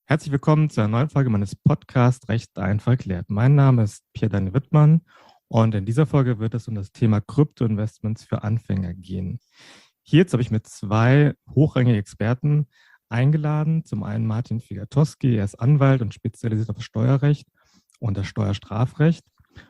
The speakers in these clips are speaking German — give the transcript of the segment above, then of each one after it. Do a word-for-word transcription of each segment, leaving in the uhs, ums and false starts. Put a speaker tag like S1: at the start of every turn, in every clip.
S1: Herzlich willkommen zu einer neuen Folge meines Podcasts Recht einfach erklärt. Mein Name ist Pierre-Daniel Wittmann und in dieser Folge wird es um das Thema Kryptoinvestments für Anfänger gehen. Hierzu habe ich mit zwei hochrangige Experten eingeladen. Zum einen Martin Figatowski, er ist Anwalt und spezialisiert auf das Steuerrecht und das Steuerstrafrecht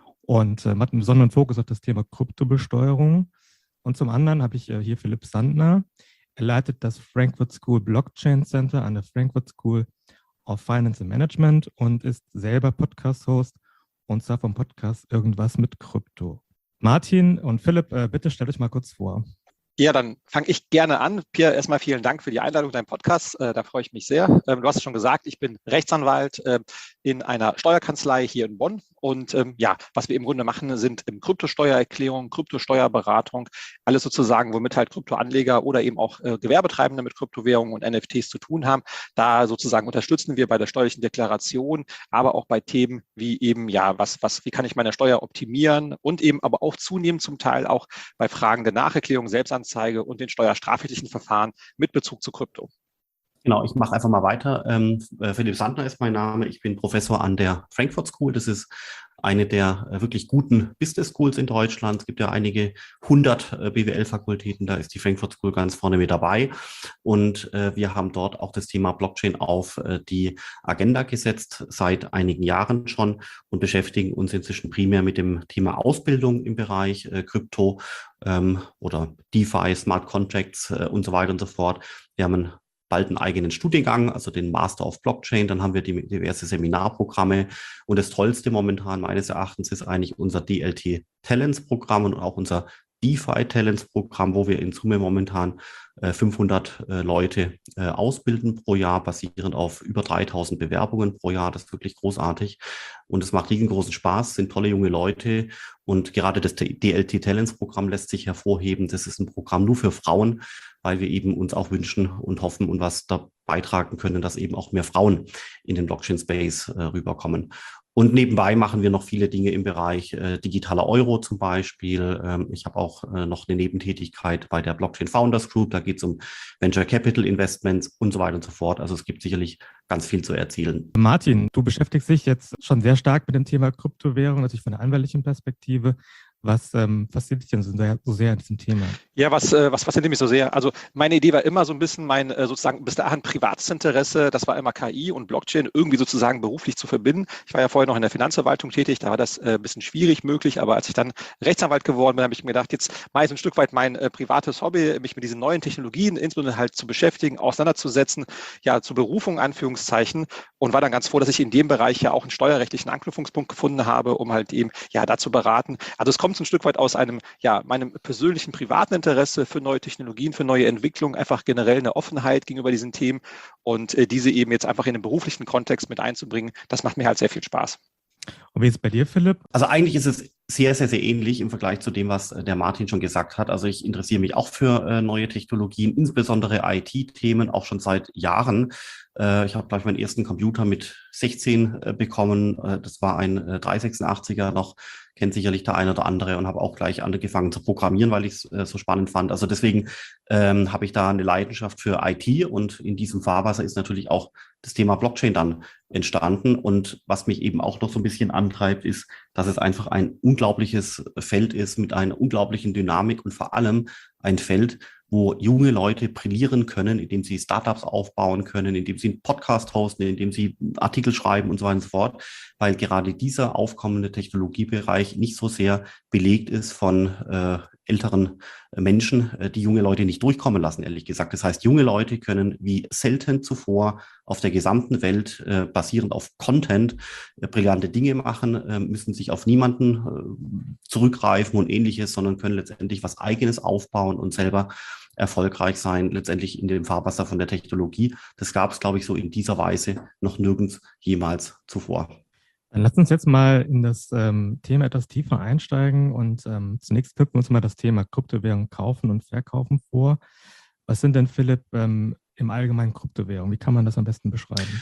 S1: und äh, hat einen besonderen Fokus auf das Thema Kryptobesteuerung. Und zum anderen habe ich äh, hier Philipp Sandner. Er leitet das Frankfurt School Blockchain Center an der Frankfurt School of Finance and Management und ist selber Podcast-Host und zwar vom Podcast Irgendwas mit Krypto. Martin und Philipp, äh, bitte stellt euch mal kurz vor.
S2: Ja, dann fange ich gerne an. Pierre, erstmal vielen Dank für die Einladung, deinem Podcast. Äh, da freue ich mich sehr. Ähm, du hast es schon gesagt, ich bin Rechtsanwalt äh, in einer Steuerkanzlei hier in Bonn. Und ähm, ja, was wir im Grunde machen, sind ähm, Kryptosteuererklärung, Kryptosteuerberatung, alles sozusagen, womit halt Kryptoanleger oder eben auch äh, Gewerbetreibende mit Kryptowährungen und N F Ts zu tun haben. Da sozusagen unterstützen wir bei der steuerlichen Deklaration, aber auch bei Themen wie eben, ja, was, was, wie kann ich meine Steuer optimieren und eben aber auch zunehmend zum Teil auch bei Fragen der Nacherklärung, Selbstanzeige und den steuerstrafrechtlichen Verfahren mit Bezug zu Krypto.
S3: Genau, ich mache einfach mal weiter. Ähm, Philipp Sandner ist mein Name. Ich bin Professor an der Frankfurt School. Das ist eine der äh, wirklich guten Business Schools in Deutschland. Es gibt ja einige hundert äh, B W L-Fakultäten. Da ist die Frankfurt School ganz vorne mit dabei. Und äh, wir haben dort auch das Thema Blockchain auf äh, die Agenda gesetzt, seit einigen Jahren schon, und beschäftigen uns inzwischen primär mit dem Thema Ausbildung im Bereich äh, Krypto ähm, oder DeFi, Smart Contracts äh, und so weiter und so fort. Wir haben einen bald einen eigenen Studiengang, also den Master of Blockchain. Dann haben wir die diverse Seminarprogramme. Und das Tollste momentan meines Erachtens ist eigentlich unser D L T Talents Programm und auch unser DeFi Talents Programm, wo wir in Summe momentan äh, fünfhundert äh, Leute äh, ausbilden pro Jahr, basierend auf über dreitausend Bewerbungen pro Jahr. Das ist wirklich großartig. Und es macht riesengroßen Spaß, sind tolle junge Leute. Und gerade das D L T Talents Programm lässt sich hervorheben. Das ist ein Programm nur für Frauen, weil wir eben uns auch wünschen und hoffen und was da beitragen können, dass eben auch mehr Frauen in den Blockchain-Space äh, rüberkommen. Und nebenbei machen wir noch viele Dinge im Bereich äh, digitaler Euro zum Beispiel. Ähm, ich habe auch äh, noch eine Nebentätigkeit bei der Blockchain Founders Group. Da geht es um Venture Capital Investments und so weiter und so fort. Also es gibt sicherlich ganz viel zu erzielen.
S1: Martin, du beschäftigst dich jetzt schon sehr stark mit dem Thema Kryptowährung, natürlich von der anwaltlichen Perspektive. Was ähm, fasziniert dich denn so sehr, so sehr an diesem Thema?
S2: Ja, was, äh, was fasziniert mich so sehr? Also meine Idee war immer so ein bisschen mein äh, sozusagen bis dahin privates Interesse. Das war immer K I und Blockchain irgendwie sozusagen beruflich zu verbinden. Ich war ja vorher noch in der Finanzverwaltung tätig, da war das äh, ein bisschen schwierig möglich. Aber als ich dann Rechtsanwalt geworden bin, habe ich mir gedacht, jetzt mache ich so ein Stück weit mein äh, privates Hobby, mich mit diesen neuen Technologien insbesondere halt zu beschäftigen, auseinanderzusetzen, ja, zur Berufung, Anführungszeichen. Und war dann ganz froh, dass ich in dem Bereich ja auch einen steuerrechtlichen Anknüpfungspunkt gefunden habe, um halt eben ja da zu beraten. Also es kommt so ein Stück weit aus einem, ja, meinem persönlichen privaten Interesse für neue Technologien, für neue Entwicklungen, einfach generell eine Offenheit gegenüber diesen Themen und äh, diese eben jetzt einfach in den beruflichen Kontext mit einzubringen, das macht mir halt sehr viel Spaß.
S1: Und wie ist es bei dir, Philipp?
S3: Also eigentlich ist es sehr, sehr, sehr ähnlich im Vergleich zu dem, was der Martin schon gesagt hat. Also ich interessiere mich auch für äh, neue Technologien, insbesondere I T-Themen, auch schon seit Jahren. Äh, ich habe gleich meinen ersten Computer mit sechzehn äh, bekommen. Äh, das war ein äh, dreihundertsechsundachtziger noch, kennt sicherlich der eine oder andere, und habe auch gleich angefangen zu programmieren, weil ich es äh, so spannend fand. Also deswegen ähm, habe ich da eine Leidenschaft für I T, und in diesem Fahrwasser ist natürlich auch das Thema Blockchain dann entstanden. Und was mich eben auch noch so ein bisschen antreibt, ist, dass es einfach ein unglaubliches Feld ist mit einer unglaublichen Dynamik und vor allem ein Feld, wo junge Leute brillieren können, indem sie Startups aufbauen können, indem sie einen Podcast hosten, indem sie Artikel schreiben und so weiter und so fort, weil gerade dieser aufkommende Technologiebereich nicht so sehr belegt ist von äh, älteren Menschen, äh, die junge Leute nicht durchkommen lassen, ehrlich gesagt. Das heißt, junge Leute können wie selten zuvor auf der gesamten Welt äh, basierend auf Content äh, brillante Dinge machen, äh, müssen sich auf niemanden äh, zurückgreifen und ähnliches, sondern können letztendlich was Eigenes aufbauen und selber erfolgreich sein, letztendlich in dem Fahrwasser von der Technologie. Das gab es, glaube ich, so in dieser Weise noch nirgends jemals zuvor.
S1: Dann lass uns jetzt mal in das ähm, Thema etwas tiefer einsteigen und ähm, zunächst knüpfen wir uns mal das Thema Kryptowährung kaufen und verkaufen vor. Was sind denn, Philipp, ähm, im Allgemeinen Kryptowährungen? Wie kann man das am besten beschreiben?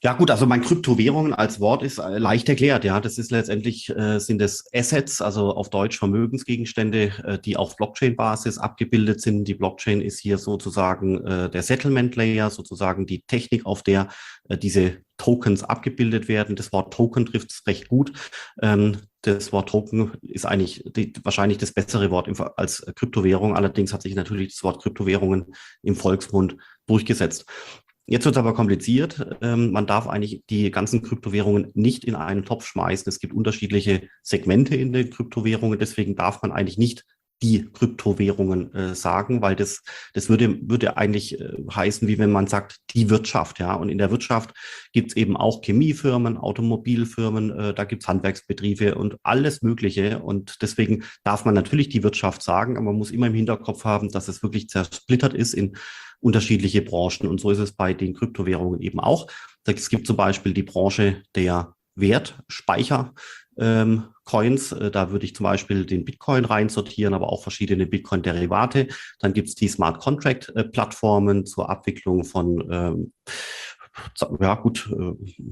S3: Ja gut, also mein Kryptowährungen als Wort ist äh, leicht erklärt. Ja, das ist letztendlich äh, sind es Assets, also auf Deutsch Vermögensgegenstände, äh, die auf Blockchain-Basis abgebildet sind. Die Blockchain ist hier sozusagen äh, der Settlement-Layer, sozusagen die Technik, auf der äh, diese Tokens abgebildet werden. Das Wort Token trifft es recht gut. Ähm, das Wort Token ist eigentlich die, wahrscheinlich das bessere Wort im, als Kryptowährung. Allerdings hat sich natürlich das Wort Kryptowährungen im Volksmund durchgesetzt. Jetzt wird es aber kompliziert. Ähm, man darf eigentlich die ganzen Kryptowährungen nicht in einen Topf schmeißen. Es gibt unterschiedliche Segmente in den Kryptowährungen. Deswegen darf man eigentlich nicht die Kryptowährungen äh, sagen, weil das, das würde, würde eigentlich äh, heißen, wie wenn man sagt, die Wirtschaft. Ja. Und in der Wirtschaft gibt es eben auch Chemiefirmen, Automobilfirmen, äh, da gibt es Handwerksbetriebe und alles Mögliche. Und deswegen darf man natürlich die Wirtschaft sagen, aber man muss immer im Hinterkopf haben, dass es wirklich zersplittert ist in unterschiedliche Branchen. Und so ist es bei den Kryptowährungen eben auch. Es gibt zum Beispiel die Branche der Wertspeicher. Ähm, Coins, äh, da würde ich zum Beispiel den Bitcoin reinsortieren, aber auch verschiedene Bitcoin-Derivate. Dann gibt es die Smart Contract-Plattformen zur Abwicklung von, ähm, ja gut, äh,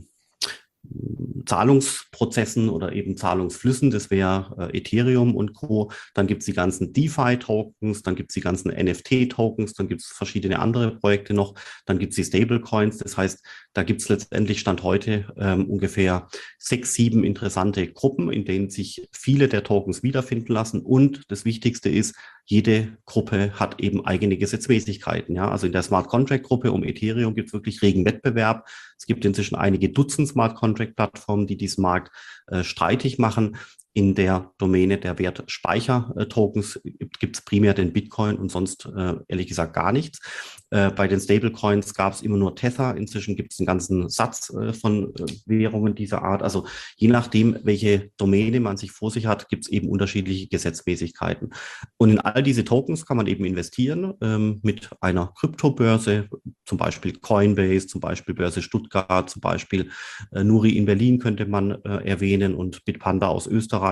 S3: Zahlungsprozessen oder eben Zahlungsflüssen, das wäre äh, Ethereum und Co. Dann gibt es die ganzen DeFi-Tokens, dann gibt es die ganzen N F T-Tokens, dann gibt es verschiedene andere Projekte noch, dann gibt es die Stablecoins. Das heißt, da gibt es letztendlich Stand heute ähm, ungefähr sechs, sieben interessante Gruppen, in denen sich viele der Tokens wiederfinden lassen. Und das Wichtigste ist, jede Gruppe hat eben eigene Gesetzmäßigkeiten. Ja? Also in der Smart Contract Gruppe um Ethereum gibt es wirklich regen Wettbewerb. Es gibt inzwischen einige Dutzend Smart Contract Plattformen, die diesen Markt äh, streitig machen. In der Domäne der Wertspeicher-Tokens gibt es primär den Bitcoin und sonst äh, ehrlich gesagt gar nichts. Äh, bei den Stablecoins gab es immer nur Tether. Inzwischen gibt es einen ganzen Satz äh, von äh, Währungen dieser Art. Also je nachdem, welche Domäne man sich vor sich hat, gibt es eben unterschiedliche Gesetzmäßigkeiten. Und in all diese Tokens kann man eben investieren ähm, mit einer Kryptobörse, zum Beispiel Coinbase, zum Beispiel Börse Stuttgart, zum Beispiel äh, Nuri in Berlin könnte man äh, erwähnen und Bitpanda aus Österreich.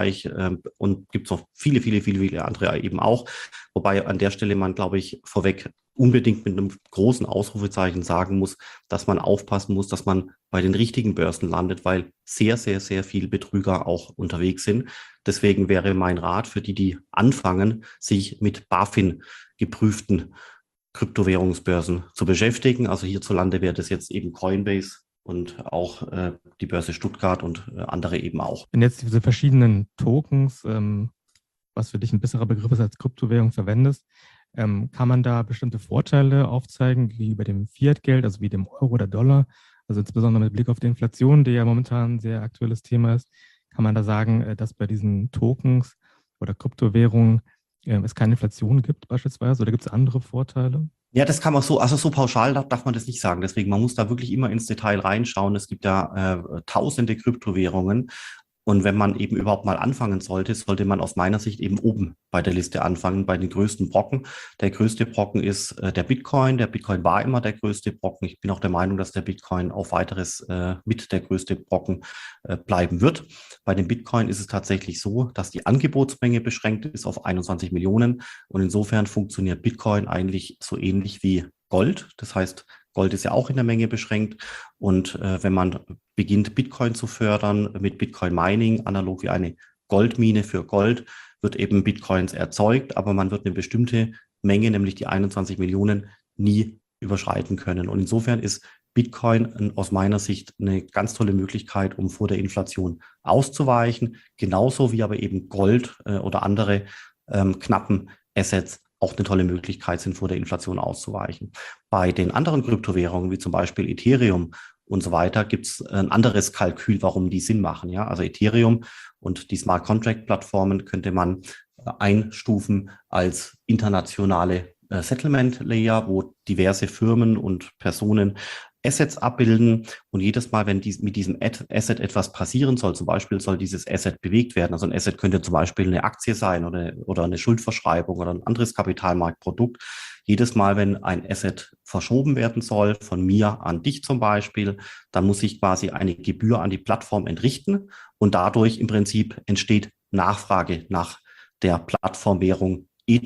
S3: Und gibt es noch viele, viele, viele, viele andere eben auch. Wobei an der Stelle man, glaube ich, vorweg unbedingt mit einem großen Ausrufezeichen sagen muss, dass man aufpassen muss, dass man bei den richtigen Börsen landet, weil sehr, sehr, sehr viele Betrüger auch unterwegs sind. Deswegen wäre mein Rat für die, die anfangen, sich mit BaFin geprüften Kryptowährungsbörsen zu beschäftigen. Also hierzulande wäre das jetzt eben Coinbase und auch äh, die Börse Stuttgart und äh, andere eben auch.
S1: Wenn jetzt diese verschiedenen Tokens, ähm, was für dich ein besserer Begriff ist, als Kryptowährung verwendest, ähm, kann man da bestimmte Vorteile aufzeigen gegenüber dem Fiat-Geld, also wie dem Euro oder Dollar? Also insbesondere mit Blick auf die Inflation, die ja momentan ein sehr aktuelles Thema ist, kann man da sagen, äh, dass bei diesen Tokens oder Kryptowährungen äh, es keine Inflation gibt beispielsweise, oder gibt es andere Vorteile?
S3: Ja, das kann man so, also so pauschal darf, darf man das nicht sagen. Deswegen, man muss da wirklich immer ins Detail reinschauen. Es gibt ja äh, tausende Kryptowährungen. Und wenn man eben überhaupt mal anfangen sollte, sollte man aus meiner Sicht eben oben bei der Liste anfangen, bei den größten Brocken. Der größte Brocken ist äh, der Bitcoin. Der Bitcoin war immer der größte Brocken. Ich bin auch der Meinung, dass der Bitcoin auf weiteres äh, mit der größte Brocken äh, bleiben wird. Bei dem Bitcoin ist es tatsächlich so, dass die Angebotsmenge beschränkt ist auf einundzwanzig Millionen. Und insofern funktioniert Bitcoin eigentlich so ähnlich wie Gold. Das heißt, Gold ist ja auch in der Menge beschränkt. Und äh, wenn man beginnt, Bitcoin zu fördern mit Bitcoin Mining, analog wie eine Goldmine für Gold, wird eben Bitcoins erzeugt, aber man wird eine bestimmte Menge, nämlich die einundzwanzig Millionen, nie überschreiten können. Und insofern ist Bitcoin aus meiner Sicht eine ganz tolle Möglichkeit, um vor der Inflation auszuweichen, genauso wie aber eben Gold äh, oder andere ähm, knappen Assets auch eine tolle Möglichkeit sind, vor der Inflation auszuweichen. Bei den anderen Kryptowährungen, wie zum Beispiel Ethereum und so weiter, gibt es ein anderes Kalkül, warum die Sinn machen. Ja? Also Ethereum und die Smart Contract Plattformen könnte man einstufen als internationale äh, Settlement Layer, wo diverse Firmen und Personen Assets abbilden und jedes Mal, wenn dies, mit diesem Asset etwas passieren soll, zum Beispiel soll dieses Asset bewegt werden. Also ein Asset könnte zum Beispiel eine Aktie sein oder, oder eine Schuldverschreibung oder ein anderes Kapitalmarktprodukt. Jedes Mal, wenn ein Asset verschoben werden soll, von mir an dich zum Beispiel, dann muss ich quasi eine Gebühr an die Plattform entrichten und dadurch im Prinzip entsteht Nachfrage nach der Plattformwährung Ether.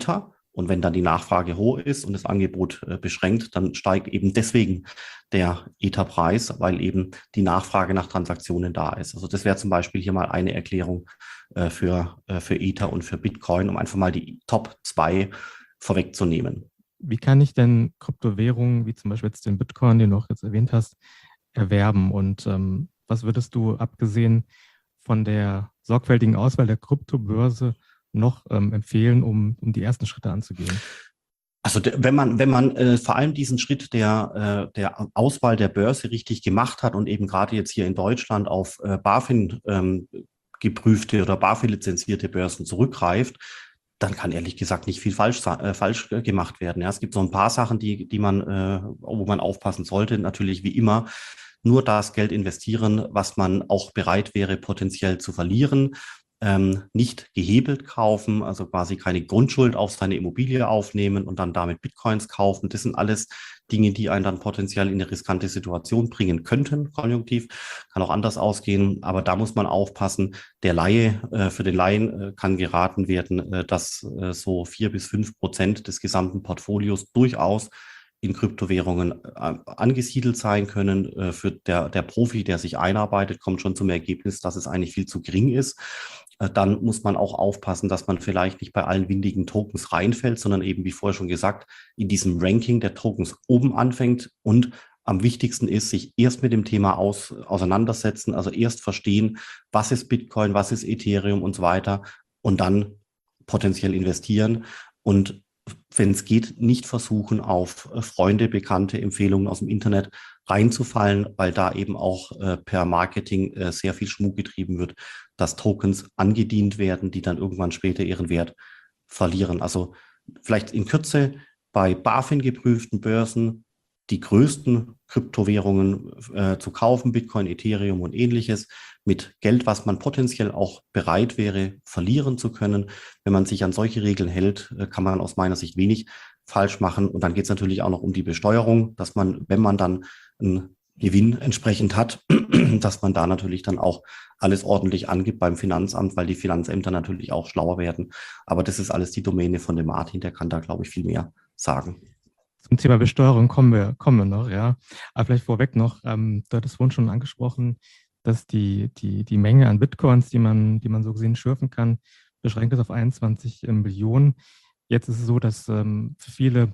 S3: Und wenn dann die Nachfrage hoch ist und das Angebot äh, beschränkt, dann steigt eben deswegen der Ether-Preis, weil eben die Nachfrage nach Transaktionen da ist. Also das wäre zum Beispiel hier mal eine Erklärung äh, für, äh, für Ether und für Bitcoin, um einfach mal die Top zwei vorwegzunehmen.
S1: Wie kann ich denn Kryptowährungen, wie zum Beispiel jetzt den Bitcoin, den du auch jetzt erwähnt hast, erwerben? Und ähm, was würdest du, abgesehen von der sorgfältigen Auswahl der Kryptobörse, noch ähm, empfehlen, um, um die ersten Schritte anzugehen?
S3: Also wenn man, wenn man äh, vor allem diesen Schritt der, äh, der Auswahl der Börse richtig gemacht hat und eben gerade jetzt hier in Deutschland auf äh, BaFin ähm, geprüfte oder BaFin-lizenzierte Börsen zurückgreift, dann kann ehrlich gesagt nicht viel falsch, äh, falsch gemacht werden. Ja, es gibt so ein paar Sachen, die, die man, äh, wo man aufpassen sollte. Natürlich wie immer nur das Geld investieren, was man auch bereit wäre, potenziell zu verlieren. Ähm, nicht gehebelt kaufen, also quasi keine Grundschuld auf seine Immobilie aufnehmen und dann damit Bitcoins kaufen. Das sind alles Dinge, die einen dann potenziell in eine riskante Situation bringen könnten, konjunktiv. Kann auch anders ausgehen, aber da muss man aufpassen. Der Laie, äh, für den Laien äh, kann geraten werden, äh, dass äh, so vier bis fünf Prozent des gesamten Portfolios durchaus in Kryptowährungen äh, angesiedelt sein können. Äh, für der, der Profi, der sich einarbeitet, kommt schon zum Ergebnis, dass es eigentlich viel zu gering ist. Dann muss man auch aufpassen, dass man vielleicht nicht bei allen windigen Tokens reinfällt, sondern eben, wie vorher schon gesagt, in diesem Ranking der Tokens oben anfängt. Und am wichtigsten ist, sich erst mit dem Thema aus, auseinandersetzen, also erst verstehen, was ist Bitcoin, was ist Ethereum und so weiter und dann potenziell investieren. Und wenn es geht, nicht versuchen, auf Freunde, Bekannte, Empfehlungen aus dem Internet reinzufallen, weil da eben auch äh, per Marketing äh, sehr viel Schmuck getrieben wird, dass Tokens angedient werden, die dann irgendwann später ihren Wert verlieren. Also vielleicht in Kürze bei BaFin geprüften Börsen die größten Kryptowährungen äh, zu kaufen, Bitcoin, Ethereum und ähnliches, mit Geld, was man potenziell auch bereit wäre, verlieren zu können. Wenn man sich an solche Regeln hält, äh, kann man aus meiner Sicht wenig falsch machen. Und dann geht es natürlich auch noch um die Besteuerung, dass man, wenn man dann einen Gewinn entsprechend hat, dass man da natürlich dann auch alles ordentlich angibt beim Finanzamt, weil die Finanzämter natürlich auch schlauer werden. Aber das ist alles die Domäne von dem Martin, der kann da, glaube ich, viel mehr sagen.
S1: Zum Thema Besteuerung kommen wir, kommen wir noch, ja. Aber vielleicht vorweg noch, ähm, du hattest vorhin schon angesprochen, dass die, die, die Menge an Bitcoins, die man, die man so gesehen schürfen kann, beschränkt ist auf einundzwanzig Millionen. Jetzt ist es so, dass ähm, für viele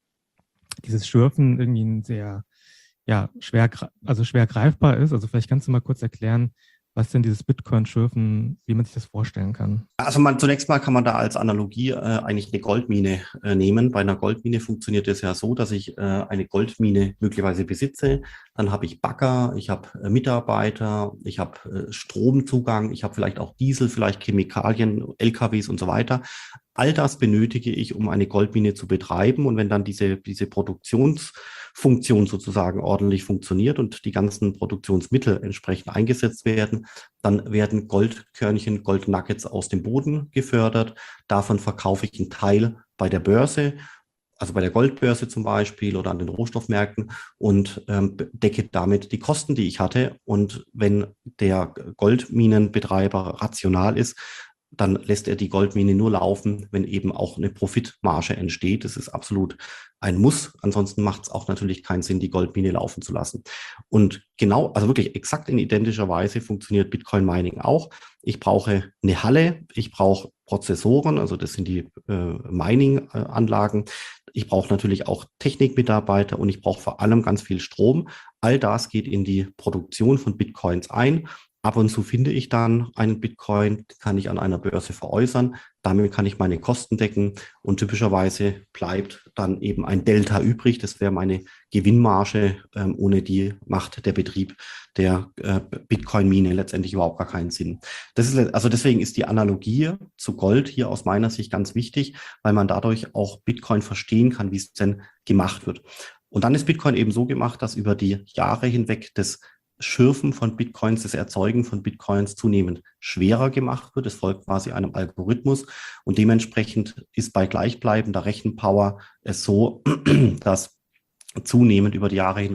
S1: dieses Schürfen irgendwie ein sehr ja, schwer, also schwer greifbar ist. Also vielleicht kannst du mal kurz erklären, was denn dieses Bitcoin-Schürfen, wie man sich das vorstellen kann.
S3: Also man, zunächst mal kann man da als Analogie äh, eigentlich eine Goldmine äh, nehmen. Bei einer Goldmine funktioniert es ja so, dass ich äh, eine Goldmine möglicherweise besitze. Dann habe ich Bagger, ich habe äh, Mitarbeiter, ich habe äh, Stromzugang, ich habe vielleicht auch Diesel, vielleicht Chemikalien, L K Ws und so weiter. All das benötige ich, um eine Goldmine zu betreiben. Und wenn dann diese, diese Produktionsfunktion sozusagen ordentlich funktioniert und die ganzen Produktionsmittel entsprechend eingesetzt werden, dann werden Goldkörnchen, Goldnuggets aus dem Boden gefördert. Davon verkaufe ich einen Teil bei der Börse, also bei der Goldbörse zum Beispiel oder an den Rohstoffmärkten und ähm, decke damit die Kosten, die ich hatte. Und wenn der Goldminenbetreiber rational ist, dann lässt er die Goldmine nur laufen, wenn eben auch eine Profitmarge entsteht. Das ist absolut ein Muss. Ansonsten macht es auch natürlich keinen Sinn, die Goldmine laufen zu lassen. Und genau, also wirklich exakt in identischer Weise funktioniert Bitcoin Mining auch. Ich brauche eine Halle, ich brauche Prozessoren, also das sind die äh, Mining-Anlagen. Ich brauche natürlich auch Technikmitarbeiter und ich brauche vor allem ganz viel Strom. All das geht in die Produktion von Bitcoins ein. Ab und zu finde ich dann einen Bitcoin, kann ich an einer Börse veräußern. Damit kann ich meine Kosten decken und typischerweise bleibt dann eben ein Delta übrig. Das wäre meine Gewinnmarge. Ähm, ohne die macht der Betrieb der äh, Bitcoin-Mine letztendlich überhaupt gar keinen Sinn. Das ist, also deswegen ist die Analogie zu Gold hier aus meiner Sicht ganz wichtig, weil man dadurch auch Bitcoin verstehen kann, wie es denn gemacht wird. Und dann ist Bitcoin eben so gemacht, dass über die Jahre hinweg das Schürfen von Bitcoins, das Erzeugen von Bitcoins zunehmend schwerer gemacht wird. Es folgt quasi einem Algorithmus und dementsprechend ist bei gleichbleibender Rechenpower es so, dass zunehmend über die Jahre hinweg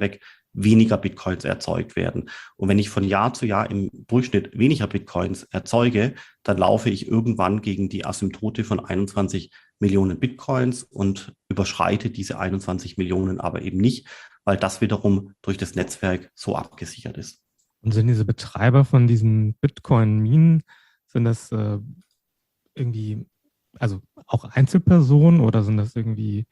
S3: weniger Bitcoins erzeugt werden. Und wenn ich von Jahr zu Jahr im Durchschnitt weniger Bitcoins erzeuge, dann laufe ich irgendwann gegen die Asymptote von einundzwanzig Millionen Bitcoins und überschreite diese einundzwanzig Millionen aber eben nicht, weil das wiederum durch das Netzwerk so abgesichert ist.
S1: Und sind diese Betreiber von diesen Bitcoin-Minen, sind das äh, irgendwie, also auch Einzelpersonen oder sind das irgendwie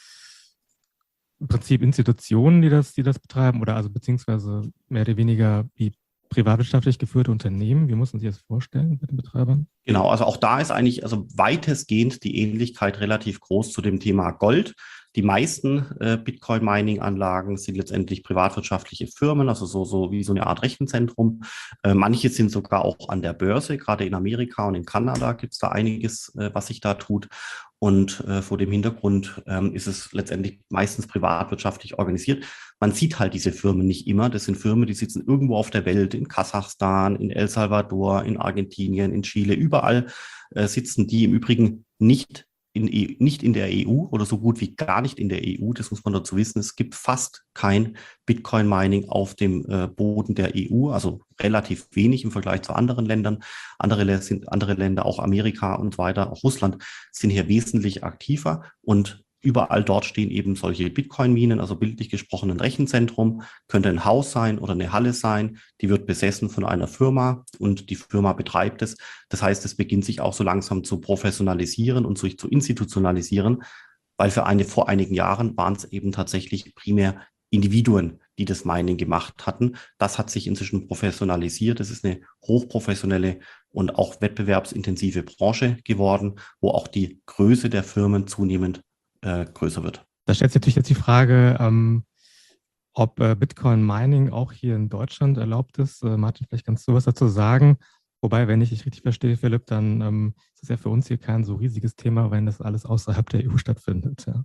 S1: im Prinzip Institutionen, die das, die das betreiben oder also beziehungsweise mehr oder weniger wie privatwirtschaftlich geführte Unternehmen? Wie muss man sich das vorstellen mit den Betreibern?
S3: Genau, also auch da ist eigentlich also weitestgehend die Ähnlichkeit relativ groß zu dem Thema Gold. Die meisten äh, Bitcoin-Mining-Anlagen sind letztendlich privatwirtschaftliche Firmen, also so, so wie so eine Art Rechenzentrum. Äh, manche sind sogar auch an der Börse, gerade in Amerika und in Kanada gibt es da einiges, äh, was sich da tut. Und äh, vor dem Hintergrund ähm, ist es letztendlich meistens privatwirtschaftlich organisiert. Man sieht halt diese Firmen nicht immer. Das sind Firmen, die sitzen irgendwo auf der Welt, in Kasachstan, in El Salvador, in Argentinien, in Chile, überall äh, sitzen die im Übrigen nicht in, nicht in der E U oder so gut wie gar nicht in der E U. Das muss man dazu wissen. Es gibt fast kein Bitcoin-Mining auf dem äh, Boden der E U, also relativ wenig im Vergleich zu anderen Ländern. Andere, sind, andere Länder, auch Amerika und so weiter, auch Russland, sind hier wesentlich aktiver und überall dort stehen eben solche Bitcoin-Minen, also bildlich gesprochen ein Rechenzentrum, könnte ein Haus sein oder eine Halle sein, die wird besessen von einer Firma und die Firma betreibt es. Das heißt, es beginnt sich auch so langsam zu professionalisieren und sich zu institutionalisieren, weil für eine, vor einigen Jahren waren es eben tatsächlich primär Individuen, die das Mining gemacht hatten. Das hat sich inzwischen professionalisiert. Es ist eine hochprofessionelle und auch wettbewerbsintensive Branche geworden, wo auch die Größe der Firmen zunehmend äh, größer wird.
S1: Da stellt sich natürlich jetzt die Frage, ähm, ob äh, Bitcoin-Mining auch hier in Deutschland erlaubt ist. Äh, Martin, vielleicht kannst du was dazu sagen. Wobei, wenn ich dich richtig verstehe, Philipp, dann ähm, ist es ja für uns hier kein so riesiges Thema, wenn das alles außerhalb der E U stattfindet. Ja.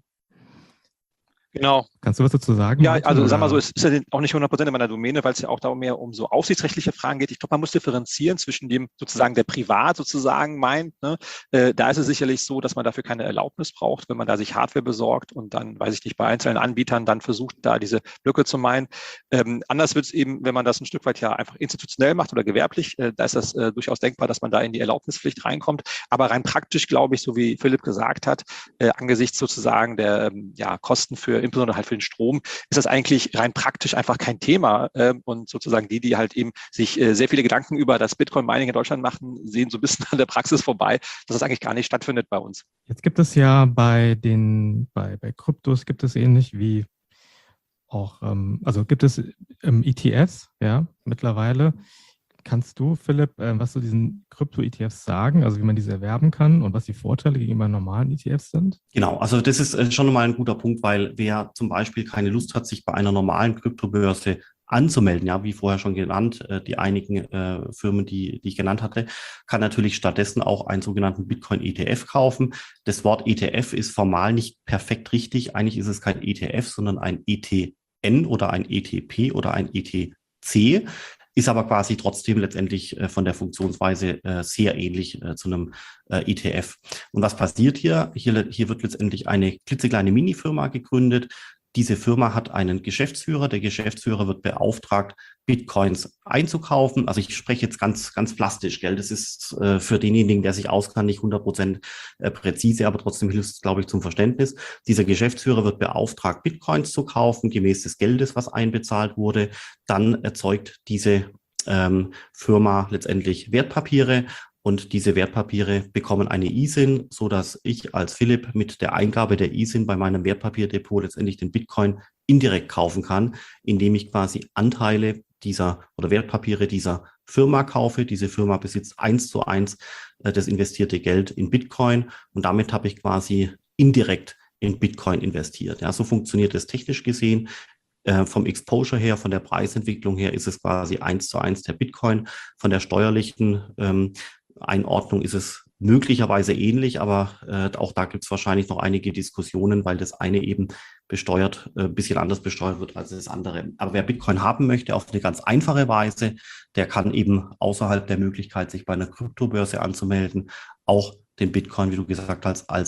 S2: Genau.
S1: Kannst du was dazu sagen?
S2: Ja,
S1: Martin,
S2: also
S1: oder?
S2: sag mal so, es ist ja auch nicht hundert Prozent in meiner Domäne, weil es ja auch darum mehr um so aufsichtsrechtliche Fragen geht. Ich glaube, man muss differenzieren zwischen dem sozusagen, der privat sozusagen meint. Ne? Äh, da ist es sicherlich so, dass man dafür keine Erlaubnis braucht, wenn man da sich Hardware besorgt und dann, weiß ich nicht, bei einzelnen Anbietern dann versucht, da diese Blöcke zu meinen. Ähm, anders wird es eben, wenn man das ein Stück weit ja einfach institutionell macht oder gewerblich, äh, da ist das äh, durchaus denkbar, dass man da in die Erlaubnispflicht reinkommt. Aber rein praktisch, glaube ich, so wie Philipp gesagt hat, äh, angesichts sozusagen der ähm, ja, Kosten für, insbesondere halt für den Strom, ist das eigentlich rein praktisch einfach kein Thema. Und sozusagen die, die halt eben sich sehr viele Gedanken über das Bitcoin-Mining in Deutschland machen, sehen so ein bisschen an der Praxis vorbei, dass das eigentlich gar nicht stattfindet bei uns.
S1: Jetzt gibt es ja bei den, bei, bei Kryptos gibt es ähnlich wie auch, ähm, also gibt es ähm, E T Fs, ja, mittlerweile. Kannst du, Philipp, äh, was zu diesen Krypto-E T Fs sagen, also wie man diese erwerben kann und was die Vorteile gegenüber normalen E T Fs sind?
S3: Genau, also das ist schon mal ein guter Punkt, weil wer zum Beispiel keine Lust hat, sich bei einer normalen Kryptobörse anzumelden, ja, wie vorher schon genannt, die einigen äh, Firmen, die, die ich genannt hatte, kann natürlich stattdessen auch einen sogenannten Bitcoin-E T F kaufen. Das Wort E T F ist formal nicht perfekt richtig. Eigentlich ist es kein E T F, sondern ein E T N oder ein E T P oder ein E T C. Ist aber quasi trotzdem letztendlich äh, von der Funktionsweise äh, sehr ähnlich äh, zu einem äh, E T F. Und was passiert hier? Hier, hier wird letztendlich eine klitzekleine Minifirma gegründet. Diese Firma hat einen Geschäftsführer. Der Geschäftsführer wird beauftragt, Bitcoins einzukaufen. Also ich spreche jetzt ganz, ganz plastisch, gell? Das ist äh, für denjenigen, der sich auskannt, nicht hundert Prozent äh, präzise, aber trotzdem hilft es, glaube ich, zum Verständnis. Dieser Geschäftsführer wird beauftragt, Bitcoins zu kaufen, gemäß des Geldes, was einbezahlt wurde. Dann erzeugt diese ähm, Firma letztendlich Wertpapiere. Und diese Wertpapiere bekommen eine I S I N, so dass ich als Philipp mit der Eingabe der I S I N bei meinem Wertpapierdepot letztendlich den Bitcoin indirekt kaufen kann, indem ich quasi Anteile dieser oder Wertpapiere dieser Firma kaufe. Diese Firma besitzt eins zu eins äh, das investierte Geld in Bitcoin und damit habe ich quasi indirekt in Bitcoin investiert. Ja, so funktioniert es technisch gesehen. Äh, vom Exposure her, von der Preisentwicklung her ist es quasi eins zu eins der Bitcoin. Von der steuerlichen ähm, Einordnung ist es möglicherweise ähnlich, aber äh, auch da gibt es wahrscheinlich noch einige Diskussionen, weil das eine eben besteuert, äh, ein bisschen anders besteuert wird als das andere. Aber wer Bitcoin haben möchte auf eine ganz einfache Weise, der kann eben außerhalb der Möglichkeit, sich bei einer Kryptobörse anzumelden, auch den Bitcoin, wie du gesagt hast, als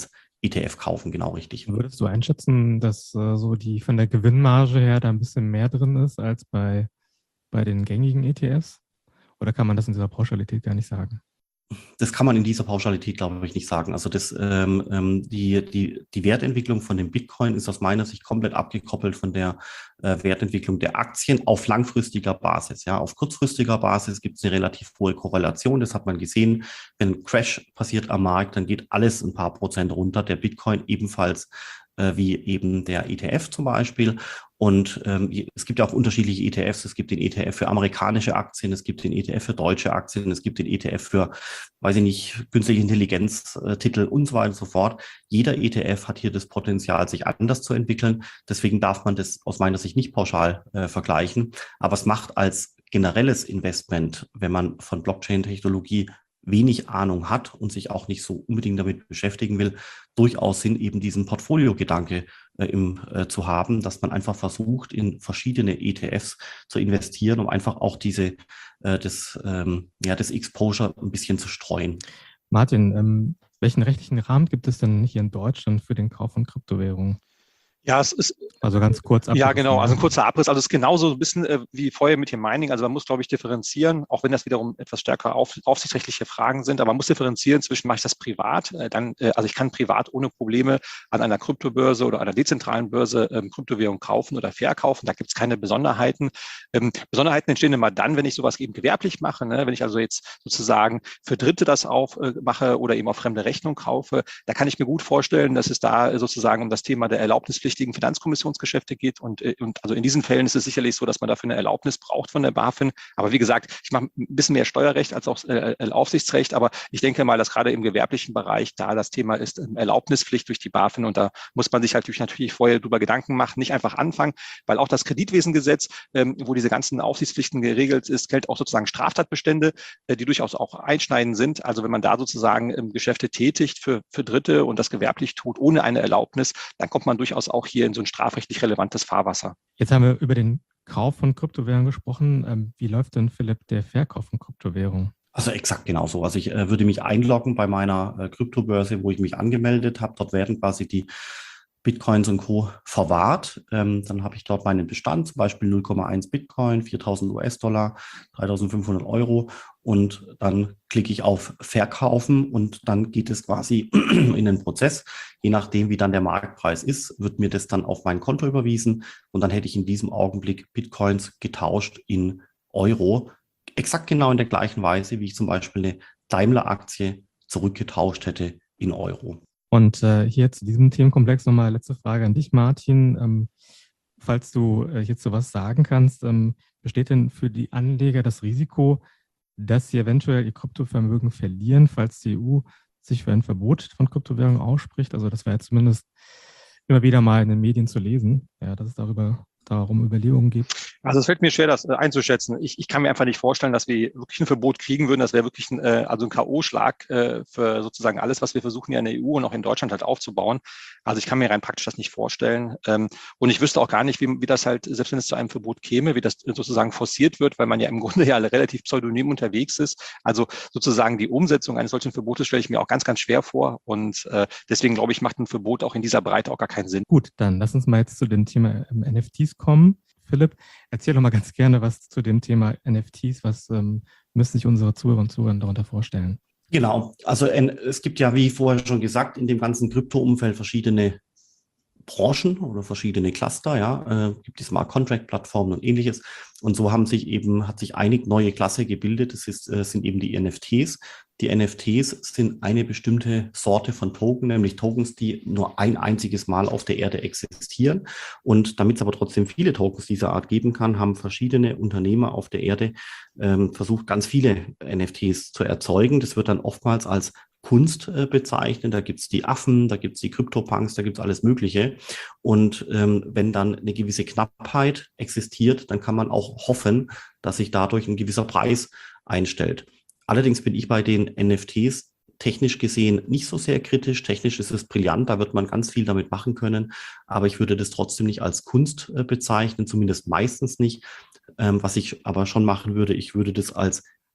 S3: E T F kaufen, genau richtig.
S1: Würdest du einschätzen, dass äh, so die von der Gewinnmarge her da ein bisschen mehr drin ist als bei, bei den gängigen E T Fs? Oder kann man das in dieser Pauschalität gar nicht sagen?
S3: Das kann man in dieser Pauschalität, glaube ich, nicht sagen. Also das, ähm, ähm, die, die, die Wertentwicklung von dem Bitcoin ist aus meiner Sicht komplett abgekoppelt von der äh, Wertentwicklung der Aktien auf langfristiger Basis. Ja, auf kurzfristiger Basis gibt es eine relativ hohe Korrelation. Das hat man gesehen. Wenn ein Crash passiert am Markt, dann geht alles ein paar Prozent runter. Der Bitcoin ebenfalls äh, wie eben der E T F zum Beispiel. Und ähm, es gibt ja auch unterschiedliche E T Fs. Es gibt den E T F für amerikanische Aktien, es gibt den E T F für deutsche Aktien, es gibt den E T F für, weiß ich nicht, künstliche Intelligenz-Titel und so weiter und so fort. Jeder E T F hat hier das Potenzial, sich anders zu entwickeln. Deswegen darf man das aus meiner Sicht nicht pauschal äh, vergleichen. Aber es macht als generelles Investment, wenn man von Blockchain-Technologie wenig Ahnung hat und sich auch nicht so unbedingt damit beschäftigen will, durchaus Sinn, eben diesen Portfolio-Gedanke äh, im, äh, zu haben, dass man einfach versucht, in verschiedene E T Fs zu investieren, um einfach auch diese, äh, das, ähm, ja, das Exposure ein bisschen zu streuen.
S1: Martin, ähm, welchen rechtlichen Rahmen gibt es denn hier in Deutschland für den Kauf von Kryptowährungen?
S2: Ja, es ist,
S1: also ganz kurz
S2: abgerissen. Ja, genau, also ein kurzer Abriss. Also es ist genauso ein bisschen äh, wie vorher mit dem Mining. Also man muss, glaube ich, differenzieren, auch wenn das wiederum etwas stärker auf, aufsichtsrechtliche Fragen sind, aber man muss differenzieren zwischen, mache ich das privat, äh, dann, äh, also ich kann privat ohne Probleme an einer Kryptobörse oder einer dezentralen Börse ähm, Kryptowährung kaufen oder verkaufen. Da gibt es keine Besonderheiten. Ähm, Besonderheiten entstehen immer dann, wenn ich sowas eben gewerblich mache, ne? Wenn ich also jetzt sozusagen für Dritte das aufmache äh, oder eben auf fremde Rechnung kaufe, da kann ich mir gut vorstellen, dass es da sozusagen um das Thema der Erlaubnispflicht Finanzkommissionsgeschäfte geht und, und also in diesen Fällen ist es sicherlich so, dass man dafür eine Erlaubnis braucht von der BaFin. Aber wie gesagt, ich mache ein bisschen mehr Steuerrecht als auch äh, Aufsichtsrecht, aber ich denke mal, dass gerade im gewerblichen Bereich da das Thema ist ähm, Erlaubnispflicht durch die BaFin und da muss man sich halt natürlich vorher drüber Gedanken machen, nicht einfach anfangen, weil auch das Kreditwesengesetz, ähm, wo diese ganzen Aufsichtspflichten geregelt ist, gilt auch sozusagen Straftatbestände, äh, die durchaus auch einschneidend sind. Also wenn man da sozusagen ähm, Geschäfte tätigt für, für Dritte und das gewerblich tut ohne eine Erlaubnis, dann kommt man durchaus auch hier in so ein strafrechtlich relevantes Fahrwasser.
S1: Jetzt haben wir über den Kauf von Kryptowährungen gesprochen. Wie läuft denn, Philipp, der Verkauf von Kryptowährungen?
S3: Also exakt genauso. Also ich äh, würde mich einloggen bei meiner äh, Kryptobörse, wo ich mich angemeldet habe. Dort werden quasi die Bitcoins und Co. verwahrt. Ähm, dann habe ich dort meinen Bestand, zum Beispiel null Komma eins Bitcoin, viertausend US-Dollar, dreitausendfünfhundert Euro. Und dann klicke ich auf Verkaufen und dann geht es quasi in den Prozess. Je nachdem, wie dann der Marktpreis ist, wird mir das dann auf mein Konto überwiesen. Und dann hätte ich in diesem Augenblick Bitcoins getauscht in Euro. Exakt genau in der gleichen Weise, wie ich zum Beispiel eine Daimler-Aktie zurückgetauscht hätte in Euro.
S1: Und äh, hier zu diesem Themenkomplex nochmal letzte Frage an dich, Martin. Ähm, falls du äh, jetzt sowas sagen kannst, ähm, besteht denn für die Anleger das Risiko, dass sie eventuell ihr Kryptovermögen verlieren, falls die E U sich für ein Verbot von Kryptowährungen ausspricht? Also das wäre jetzt zumindest immer wieder mal in den Medien zu lesen, ja, dass es darüber darum Überlegungen gibt.
S2: Also es fällt mir schwer, das äh, einzuschätzen. Ich, ich kann mir einfach nicht vorstellen, dass wir wirklich ein Verbot kriegen würden. Das wäre wirklich ein, äh, also ein K O-Schlag äh, für sozusagen alles, was wir versuchen hier in der E U und auch in Deutschland halt aufzubauen. Also ich kann mir rein praktisch das nicht vorstellen. Ähm, und ich wüsste auch gar nicht, wie, wie das halt, selbst wenn es zu einem Verbot käme, wie das sozusagen forciert wird, weil man ja im Grunde ja relativ pseudonym unterwegs ist. Also sozusagen die Umsetzung eines solchen Verbotes stelle ich mir auch ganz, ganz schwer vor. Und äh, deswegen glaube ich, macht ein Verbot auch in dieser Breite auch gar keinen Sinn.
S1: Gut, dann lass uns mal jetzt zu dem Thema N F Ts kommen. Philipp, erzähl doch mal ganz gerne was zu dem Thema N F Ts. Was ähm, müssen sich unsere Zuhörer und Zuhörer darunter vorstellen?
S3: Genau, also es gibt ja, wie vorher schon gesagt, in dem ganzen Krypto-Umfeld verschiedene Branchen oder verschiedene Cluster, ja, äh, gibt die Smart Contract Plattformen und ähnliches. Und so haben sich eben, hat sich eine neue Klasse gebildet. Das ist, äh, sind eben die N F Ts. Die N F Ts sind eine bestimmte Sorte von Token, nämlich Tokens, die nur ein einziges Mal auf der Erde existieren. Und damit es aber trotzdem viele Tokens dieser Art geben kann, haben verschiedene Unternehmer auf der Erde ähm, versucht, ganz viele N F Ts zu erzeugen. Das wird dann oftmals als Kunst äh, bezeichnet. Da gibt's die Affen, da gibt's die Krypto-Punks, da gibt's alles Mögliche. Und ähm, wenn dann eine gewisse Knappheit existiert, dann kann man auch hoffen, dass sich dadurch ein gewisser Preis einstellt. Allerdings bin ich bei den N F Ts technisch gesehen nicht so sehr kritisch. Technisch ist es brillant, da wird man ganz viel damit machen können. Aber ich würde das trotzdem nicht als Kunst äh, bezeichnen, zumindest meistens nicht. Ähm, was ich aber schon machen würde, ich würde das als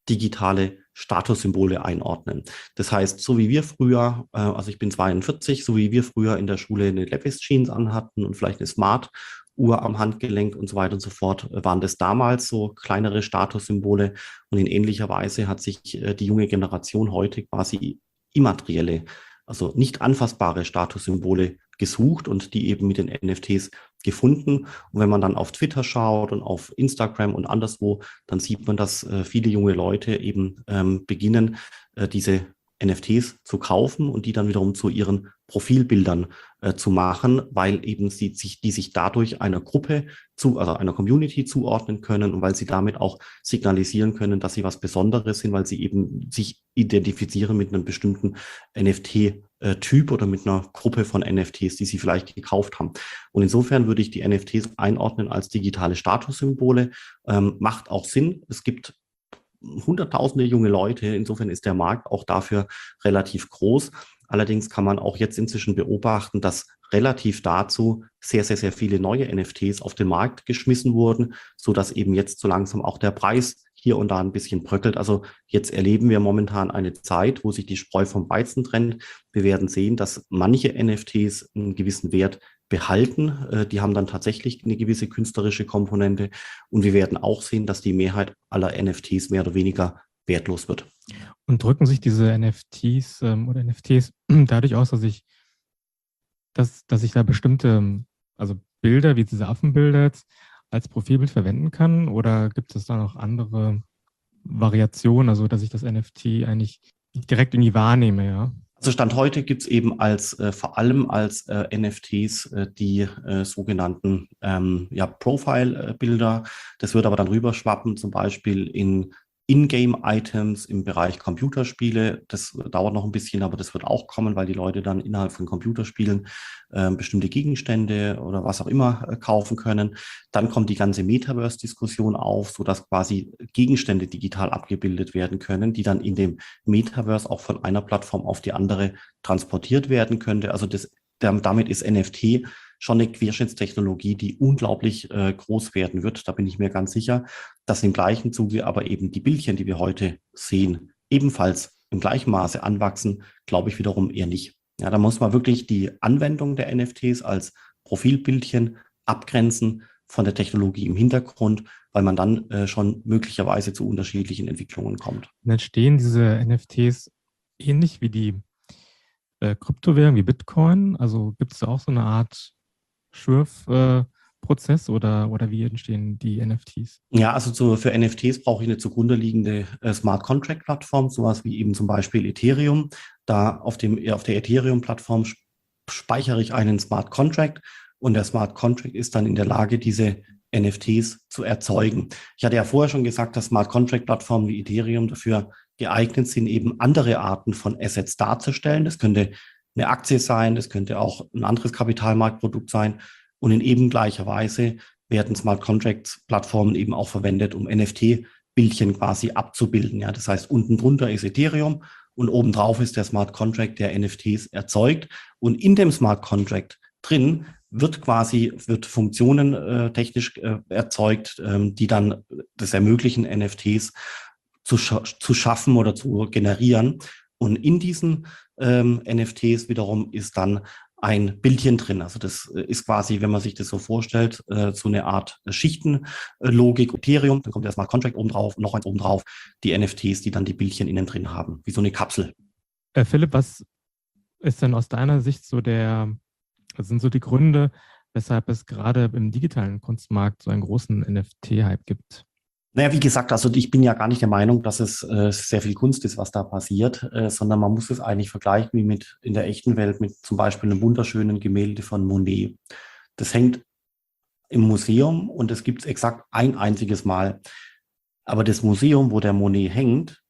S3: digitale Statussymbole einordnen. Das heißt, so wie wir früher, äh, also ich bin zweiundvierzig, so wie wir früher in der Schule eine Levis Jeans anhatten und vielleicht eine Smart Uhr am Handgelenk und so weiter und so fort, waren das damals so kleinere Statussymbole. Und in ähnlicher Weise hat sich äh, die junge Generation heute quasi immaterielle, also nicht anfassbare Statussymbole gesucht und die eben mit den N F Ts gefunden. Und wenn man dann auf Twitter schaut und auf Instagram und anderswo, dann sieht man, dass äh, viele junge Leute eben ähm, beginnen, äh, diese N F Ts zu kaufen und die dann wiederum zu ihren Profilbildern äh, zu machen, weil eben sie sich, die sich dadurch einer Gruppe zu, also einer Community zuordnen können und weil sie damit auch signalisieren können, dass sie was Besonderes sind, weil sie eben sich identifizieren mit einem bestimmten N F T-Typ oder mit einer Gruppe von N F Ts, die sie vielleicht gekauft haben. Und insofern würde ich die N F Ts einordnen als digitale Statussymbole. Ähm, macht auch Sinn. Es gibt hunderttausende junge Leute. Insofern ist der Markt auch dafür relativ groß. Allerdings kann man auch jetzt inzwischen beobachten, dass relativ dazu sehr, sehr, sehr viele neue N F Ts auf den Markt geschmissen wurden, so dass eben jetzt so langsam auch der Preis hier und da ein bisschen bröckelt. Also jetzt erleben wir momentan eine Zeit, wo sich die Spreu vom Weizen trennt. Wir werden sehen, dass manche N F Ts einen gewissen Wert behalten. Die haben dann tatsächlich eine gewisse künstlerische Komponente. Und wir werden auch sehen, dass die Mehrheit aller N F Ts mehr oder weniger wertlos wird.
S1: Und drücken sich diese N F Ts ähm, oder N F Ts dadurch aus, dass ich, dass, dass ich da bestimmte, also Bilder wie diese Affenbilder jetzt als Profilbild verwenden kann? Oder gibt es da noch andere Variationen, also dass ich das N F T eigentlich direkt irgendwie wahrnehme, ja?
S3: Also Stand heute gibt es eben als äh, vor allem als äh, N F Ts äh, die äh, sogenannten ähm, ja, Profile-Bilder. Das wird aber dann rüberschwappen, zum Beispiel in In-Game-Items im Bereich Computerspiele. Das dauert noch ein bisschen, aber das wird auch kommen, weil die Leute dann innerhalb von Computerspielen äh, bestimmte Gegenstände oder was auch immer äh, kaufen können. Dann kommt die ganze Metaverse-Diskussion auf, sodass quasi Gegenstände digital abgebildet werden können, die dann in dem Metaverse auch von einer Plattform auf die andere transportiert werden könnte. Also das, damit ist N F T schon eine Querschnittstechnologie, die unglaublich äh, groß werden wird. Da bin ich mir ganz sicher, dass im gleichen Zuge aber eben die Bildchen, die wir heute sehen, ebenfalls im gleichen Maße anwachsen, glaube ich wiederum eher nicht. Ja, da muss man wirklich die Anwendung der N F Ts als Profilbildchen abgrenzen von der Technologie im Hintergrund, weil man dann äh, schon möglicherweise zu unterschiedlichen Entwicklungen kommt.
S1: Und dann stehen diese N F Ts ähnlich wie die äh, Kryptowährung, wie Bitcoin. Also gibt es da auch so eine Art Schürfprozess äh, oder, oder wie entstehen die N F Ts?
S3: Ja, also zu, für N F Ts brauche ich eine zugrunde liegende äh, Smart Contract Plattform, sowas wie eben zum Beispiel Ethereum. Da auf, dem, auf der Ethereum-Plattform speichere ich einen Smart Contract und der Smart Contract ist dann in der Lage, diese N F Ts zu erzeugen. Ich hatte ja vorher schon gesagt, dass Smart Contract Plattformen wie Ethereum dafür geeignet sind, eben andere Arten von Assets darzustellen. Das könnte eine Aktie sein, das könnte auch ein anderes Kapitalmarktprodukt sein. Und in eben gleicher Weise werden Smart Contracts Plattformen eben auch verwendet, um N F T-Bildchen quasi abzubilden. Ja, das heißt, unten drunter ist Ethereum und obendrauf ist der Smart Contract, der N F Ts erzeugt. Und in dem Smart Contract drin wird quasi, wird Funktionen äh, technisch äh, erzeugt, ähm, die dann das ermöglichen, N F Ts zu, scha- zu schaffen oder zu generieren. Und in diesen ähm, N F Ts wiederum ist dann ein Bildchen drin. Also das ist quasi, wenn man sich das so vorstellt, äh, so eine Art Schichtenlogik, Ethereum, dann kommt der Smart Contract oben drauf, noch eins oben drauf, die N F Ts, die dann die Bildchen innen drin haben, wie so eine Kapsel.
S1: Äh, Philipp, was ist denn aus deiner Sicht so der, was sind so die Gründe, weshalb es gerade im digitalen Kunstmarkt so einen großen N F T-Hype gibt?
S3: Naja, wie gesagt, also ich bin ja gar nicht der Meinung, dass es äh, sehr viel Kunst ist, was da passiert, äh, sondern man muss es eigentlich vergleichen wie mit in der echten Welt mit zum Beispiel einem wunderschönen Gemälde von Monet. Das hängt im Museum und es gibt es exakt ein einziges Mal. Aber das Museum, wo der Monet hängt,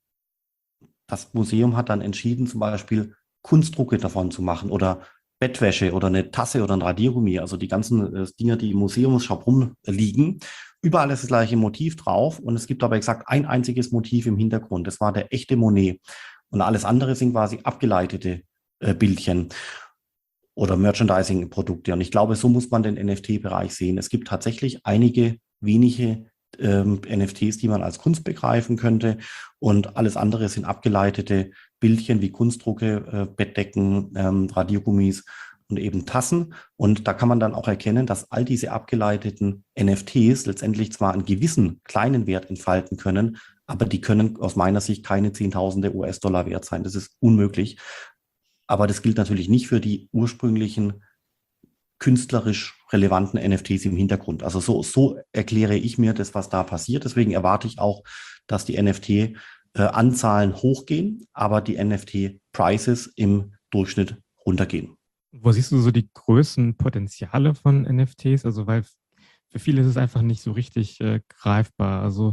S3: das Museum hat dann entschieden, zum Beispiel Kunstdrucke davon zu machen oder Bettwäsche oder eine Tasse oder ein Radiergummi, also die ganzen äh, Dinger, die im Museumsshop rumliegen. Überall ist das gleiche Motiv drauf und es gibt aber exakt ein einziges Motiv im Hintergrund. Das war der echte Monet. Und alles andere sind quasi abgeleitete äh, Bildchen oder Merchandising-Produkte. Und ich glaube, so muss man den N F T-Bereich sehen. Es gibt tatsächlich einige wenige ähm, N F Ts, die man als Kunst begreifen könnte. Und alles andere sind abgeleitete Bildchen wie Kunstdrucke, äh, Bettdecken, ähm, Radiergummis und eben Tassen. Und da kann man dann auch erkennen, dass all diese abgeleiteten N F Ts letztendlich zwar einen gewissen kleinen Wert entfalten können, aber die können aus meiner Sicht keine Zehntausende U S-Dollar wert sein. Das ist unmöglich. Aber das gilt natürlich nicht für die ursprünglichen künstlerisch relevanten N F Ts im Hintergrund. Also so, so erkläre ich mir das, was da passiert. Deswegen erwarte ich auch, dass die N F T-Anzahlen hochgehen, aber die N F T-Prices im Durchschnitt runtergehen.
S1: Wo siehst du so die größten Potenziale von N F Ts? Also weil für viele ist es einfach nicht so richtig äh, greifbar. Also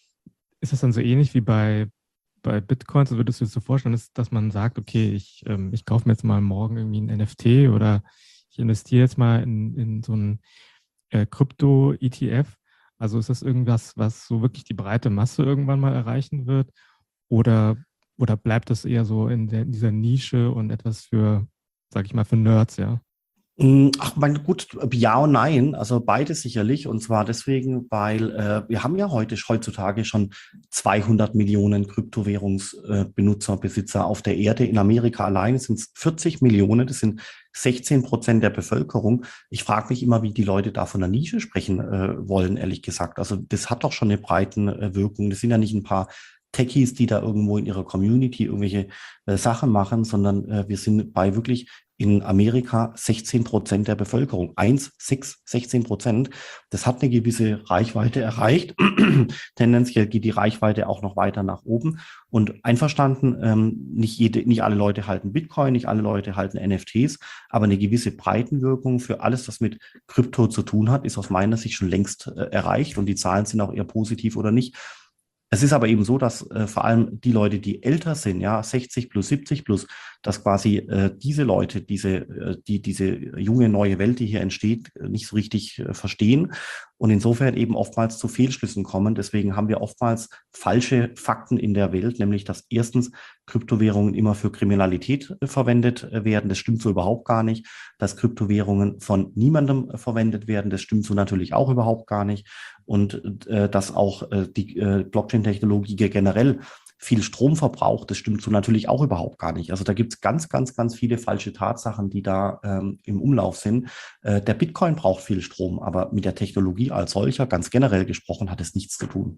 S1: ist das dann so ähnlich wie bei, bei Bitcoins? Also würdest du dir so vorstellen, dass, dass man sagt, okay, ich, ähm, ich kaufe mir jetzt mal morgen irgendwie ein N F T oder ich investiere jetzt mal in, in so ein äh, Krypto-E T F? Also ist das irgendwas, was so wirklich die breite Masse irgendwann mal erreichen wird? Oder, oder bleibt das eher so in, der, in dieser Nische und etwas für, sag ich mal, für Nerds, ja?
S3: Ach, mein gut, ja und nein, also beides sicherlich. Und zwar deswegen, weil äh, wir haben ja heute heutzutage schon zweihundert Millionen Kryptowährungsbenutzer, äh, Besitzer auf der Erde. In Amerika alleine sind es vierzig Millionen, das sind sechzehn Prozent der Bevölkerung. Ich frage mich immer, wie die Leute da von der Nische sprechen äh, wollen, ehrlich gesagt. Also das hat doch schon eine breite äh, Wirkung. Das sind ja nicht ein paar Techies, die da irgendwo in ihrer Community irgendwelche äh, Sachen machen, sondern äh, wir sind bei wirklich in Amerika sechzehn Prozent der Bevölkerung. eins, sechs, sechzehn Prozent. Das hat eine gewisse Reichweite erreicht. Tendenziell geht die Reichweite auch noch weiter nach oben. Und einverstanden, ähm, nicht jede, nicht alle Leute halten Bitcoin, nicht alle Leute halten N F Ts, aber eine gewisse Breitenwirkung für alles, was mit Krypto zu tun hat, ist aus meiner Sicht schon längst äh, erreicht. Und die Zahlen sind auch eher positiv oder nicht. Es ist aber eben so, dass äh, vor allem die Leute, die älter sind, ja, sechzig plus, siebzig plus, dass quasi äh, diese Leute, diese, äh, die, diese junge neue Welt, die hier entsteht, nicht so richtig äh, verstehen und insofern eben oftmals zu Fehlschlüssen kommen. Deswegen haben wir oftmals falsche Fakten in der Welt, nämlich dass erstens Kryptowährungen immer für Kriminalität äh, verwendet werden. Das stimmt so überhaupt gar nicht. Dass Kryptowährungen von niemandem äh, verwendet werden, das stimmt so natürlich auch überhaupt gar nicht. Und äh, dass auch äh, die äh, Blockchain-Technologie generell viel Strom verbraucht, das stimmt so natürlich auch überhaupt gar nicht. Also da gibt es ganz, ganz, ganz viele falsche Tatsachen, die da ähm, im Umlauf sind. Äh, der Bitcoin braucht viel Strom, aber mit der Technologie als solcher, ganz generell gesprochen, hat es nichts zu tun.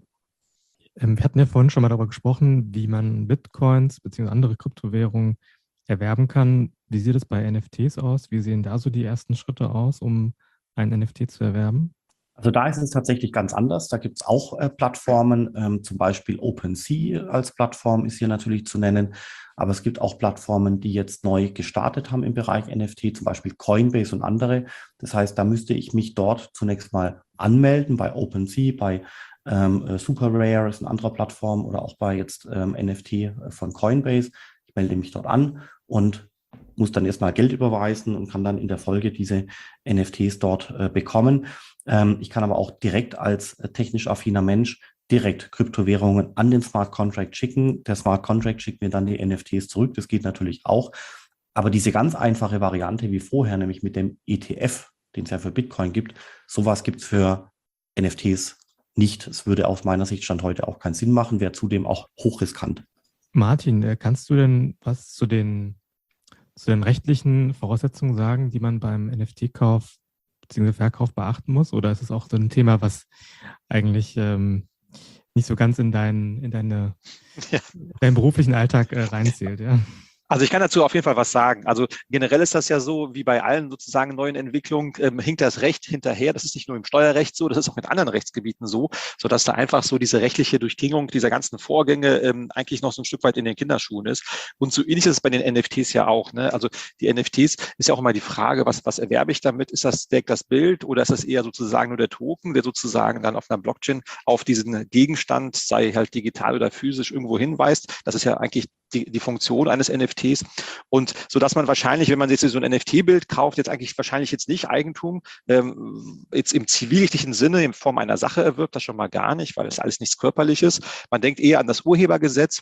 S1: Ähm, wir hatten ja vorhin schon mal darüber gesprochen, wie man Bitcoins bzw. andere Kryptowährungen erwerben kann. Wie sieht es bei N F Ts aus? Wie sehen da so die ersten Schritte aus, um ein N F T zu erwerben?
S3: Also da ist es tatsächlich ganz anders. Da gibt es auch äh, Plattformen, ähm, zum Beispiel OpenSea als Plattform ist hier natürlich zu nennen. Aber es gibt auch Plattformen, die jetzt neu gestartet haben im Bereich N F T, zum Beispiel Coinbase und andere. Das heißt, da müsste ich mich dort zunächst mal anmelden bei OpenSea, bei ähm, SuperRare ist eine andere Plattform oder auch bei jetzt ähm, N F T von Coinbase. Ich melde mich dort an und muss dann erstmal Geld überweisen und kann dann in der Folge diese N F Ts dort äh, bekommen. Ähm, ich kann aber auch direkt als äh, technisch affiner Mensch direkt Kryptowährungen an den Smart Contract schicken. Der Smart Contract schickt mir dann die N F Ts zurück. Das geht natürlich auch. Aber diese ganz einfache Variante wie vorher, nämlich mit dem E T F, den es ja für Bitcoin gibt, sowas gibt es für N F Ts nicht. Es würde aus meiner Sicht Stand heute auch keinen Sinn machen, wäre zudem auch hochriskant.
S1: Martin, kannst du denn was zu den, zu den rechtlichen Voraussetzungen sagen, die man beim N F T-Kauf bzw. Verkauf beachten muss? Oder ist es auch so ein Thema, was eigentlich ähm, nicht so ganz in, dein, in deine, ja. deinen beruflichen Alltag äh, reinzählt? Ja?
S2: Also ich kann dazu auf jeden Fall was sagen. Also generell ist das ja so, wie bei allen sozusagen neuen Entwicklungen, ähm, hinkt das Recht hinterher. Das ist nicht nur im Steuerrecht so, das ist auch in anderen Rechtsgebieten so, sodass da einfach so diese rechtliche Durchdringung dieser ganzen Vorgänge ähm, eigentlich noch so ein Stück weit in den Kinderschuhen ist. Und so ähnlich ist es bei den N F Ts ja auch. Ne? Also die N F Ts ist ja auch immer die Frage, was, was erwerbe ich damit? Ist das direkt das Bild oder ist das eher sozusagen nur der Token, der sozusagen dann auf einer Blockchain auf diesen Gegenstand, sei halt digital oder physisch, irgendwo hinweist? Das ist ja eigentlich die, die Funktion eines N F Ts. Und so dass man wahrscheinlich, wenn man jetzt so ein N F T-Bild kauft, jetzt eigentlich wahrscheinlich jetzt nicht Eigentum, ähm, jetzt im zivilrechtlichen Sinne in Form einer Sache erwirbt, das schon mal gar nicht, weil das alles nichts Körperliches. Man denkt eher an das Urhebergesetz.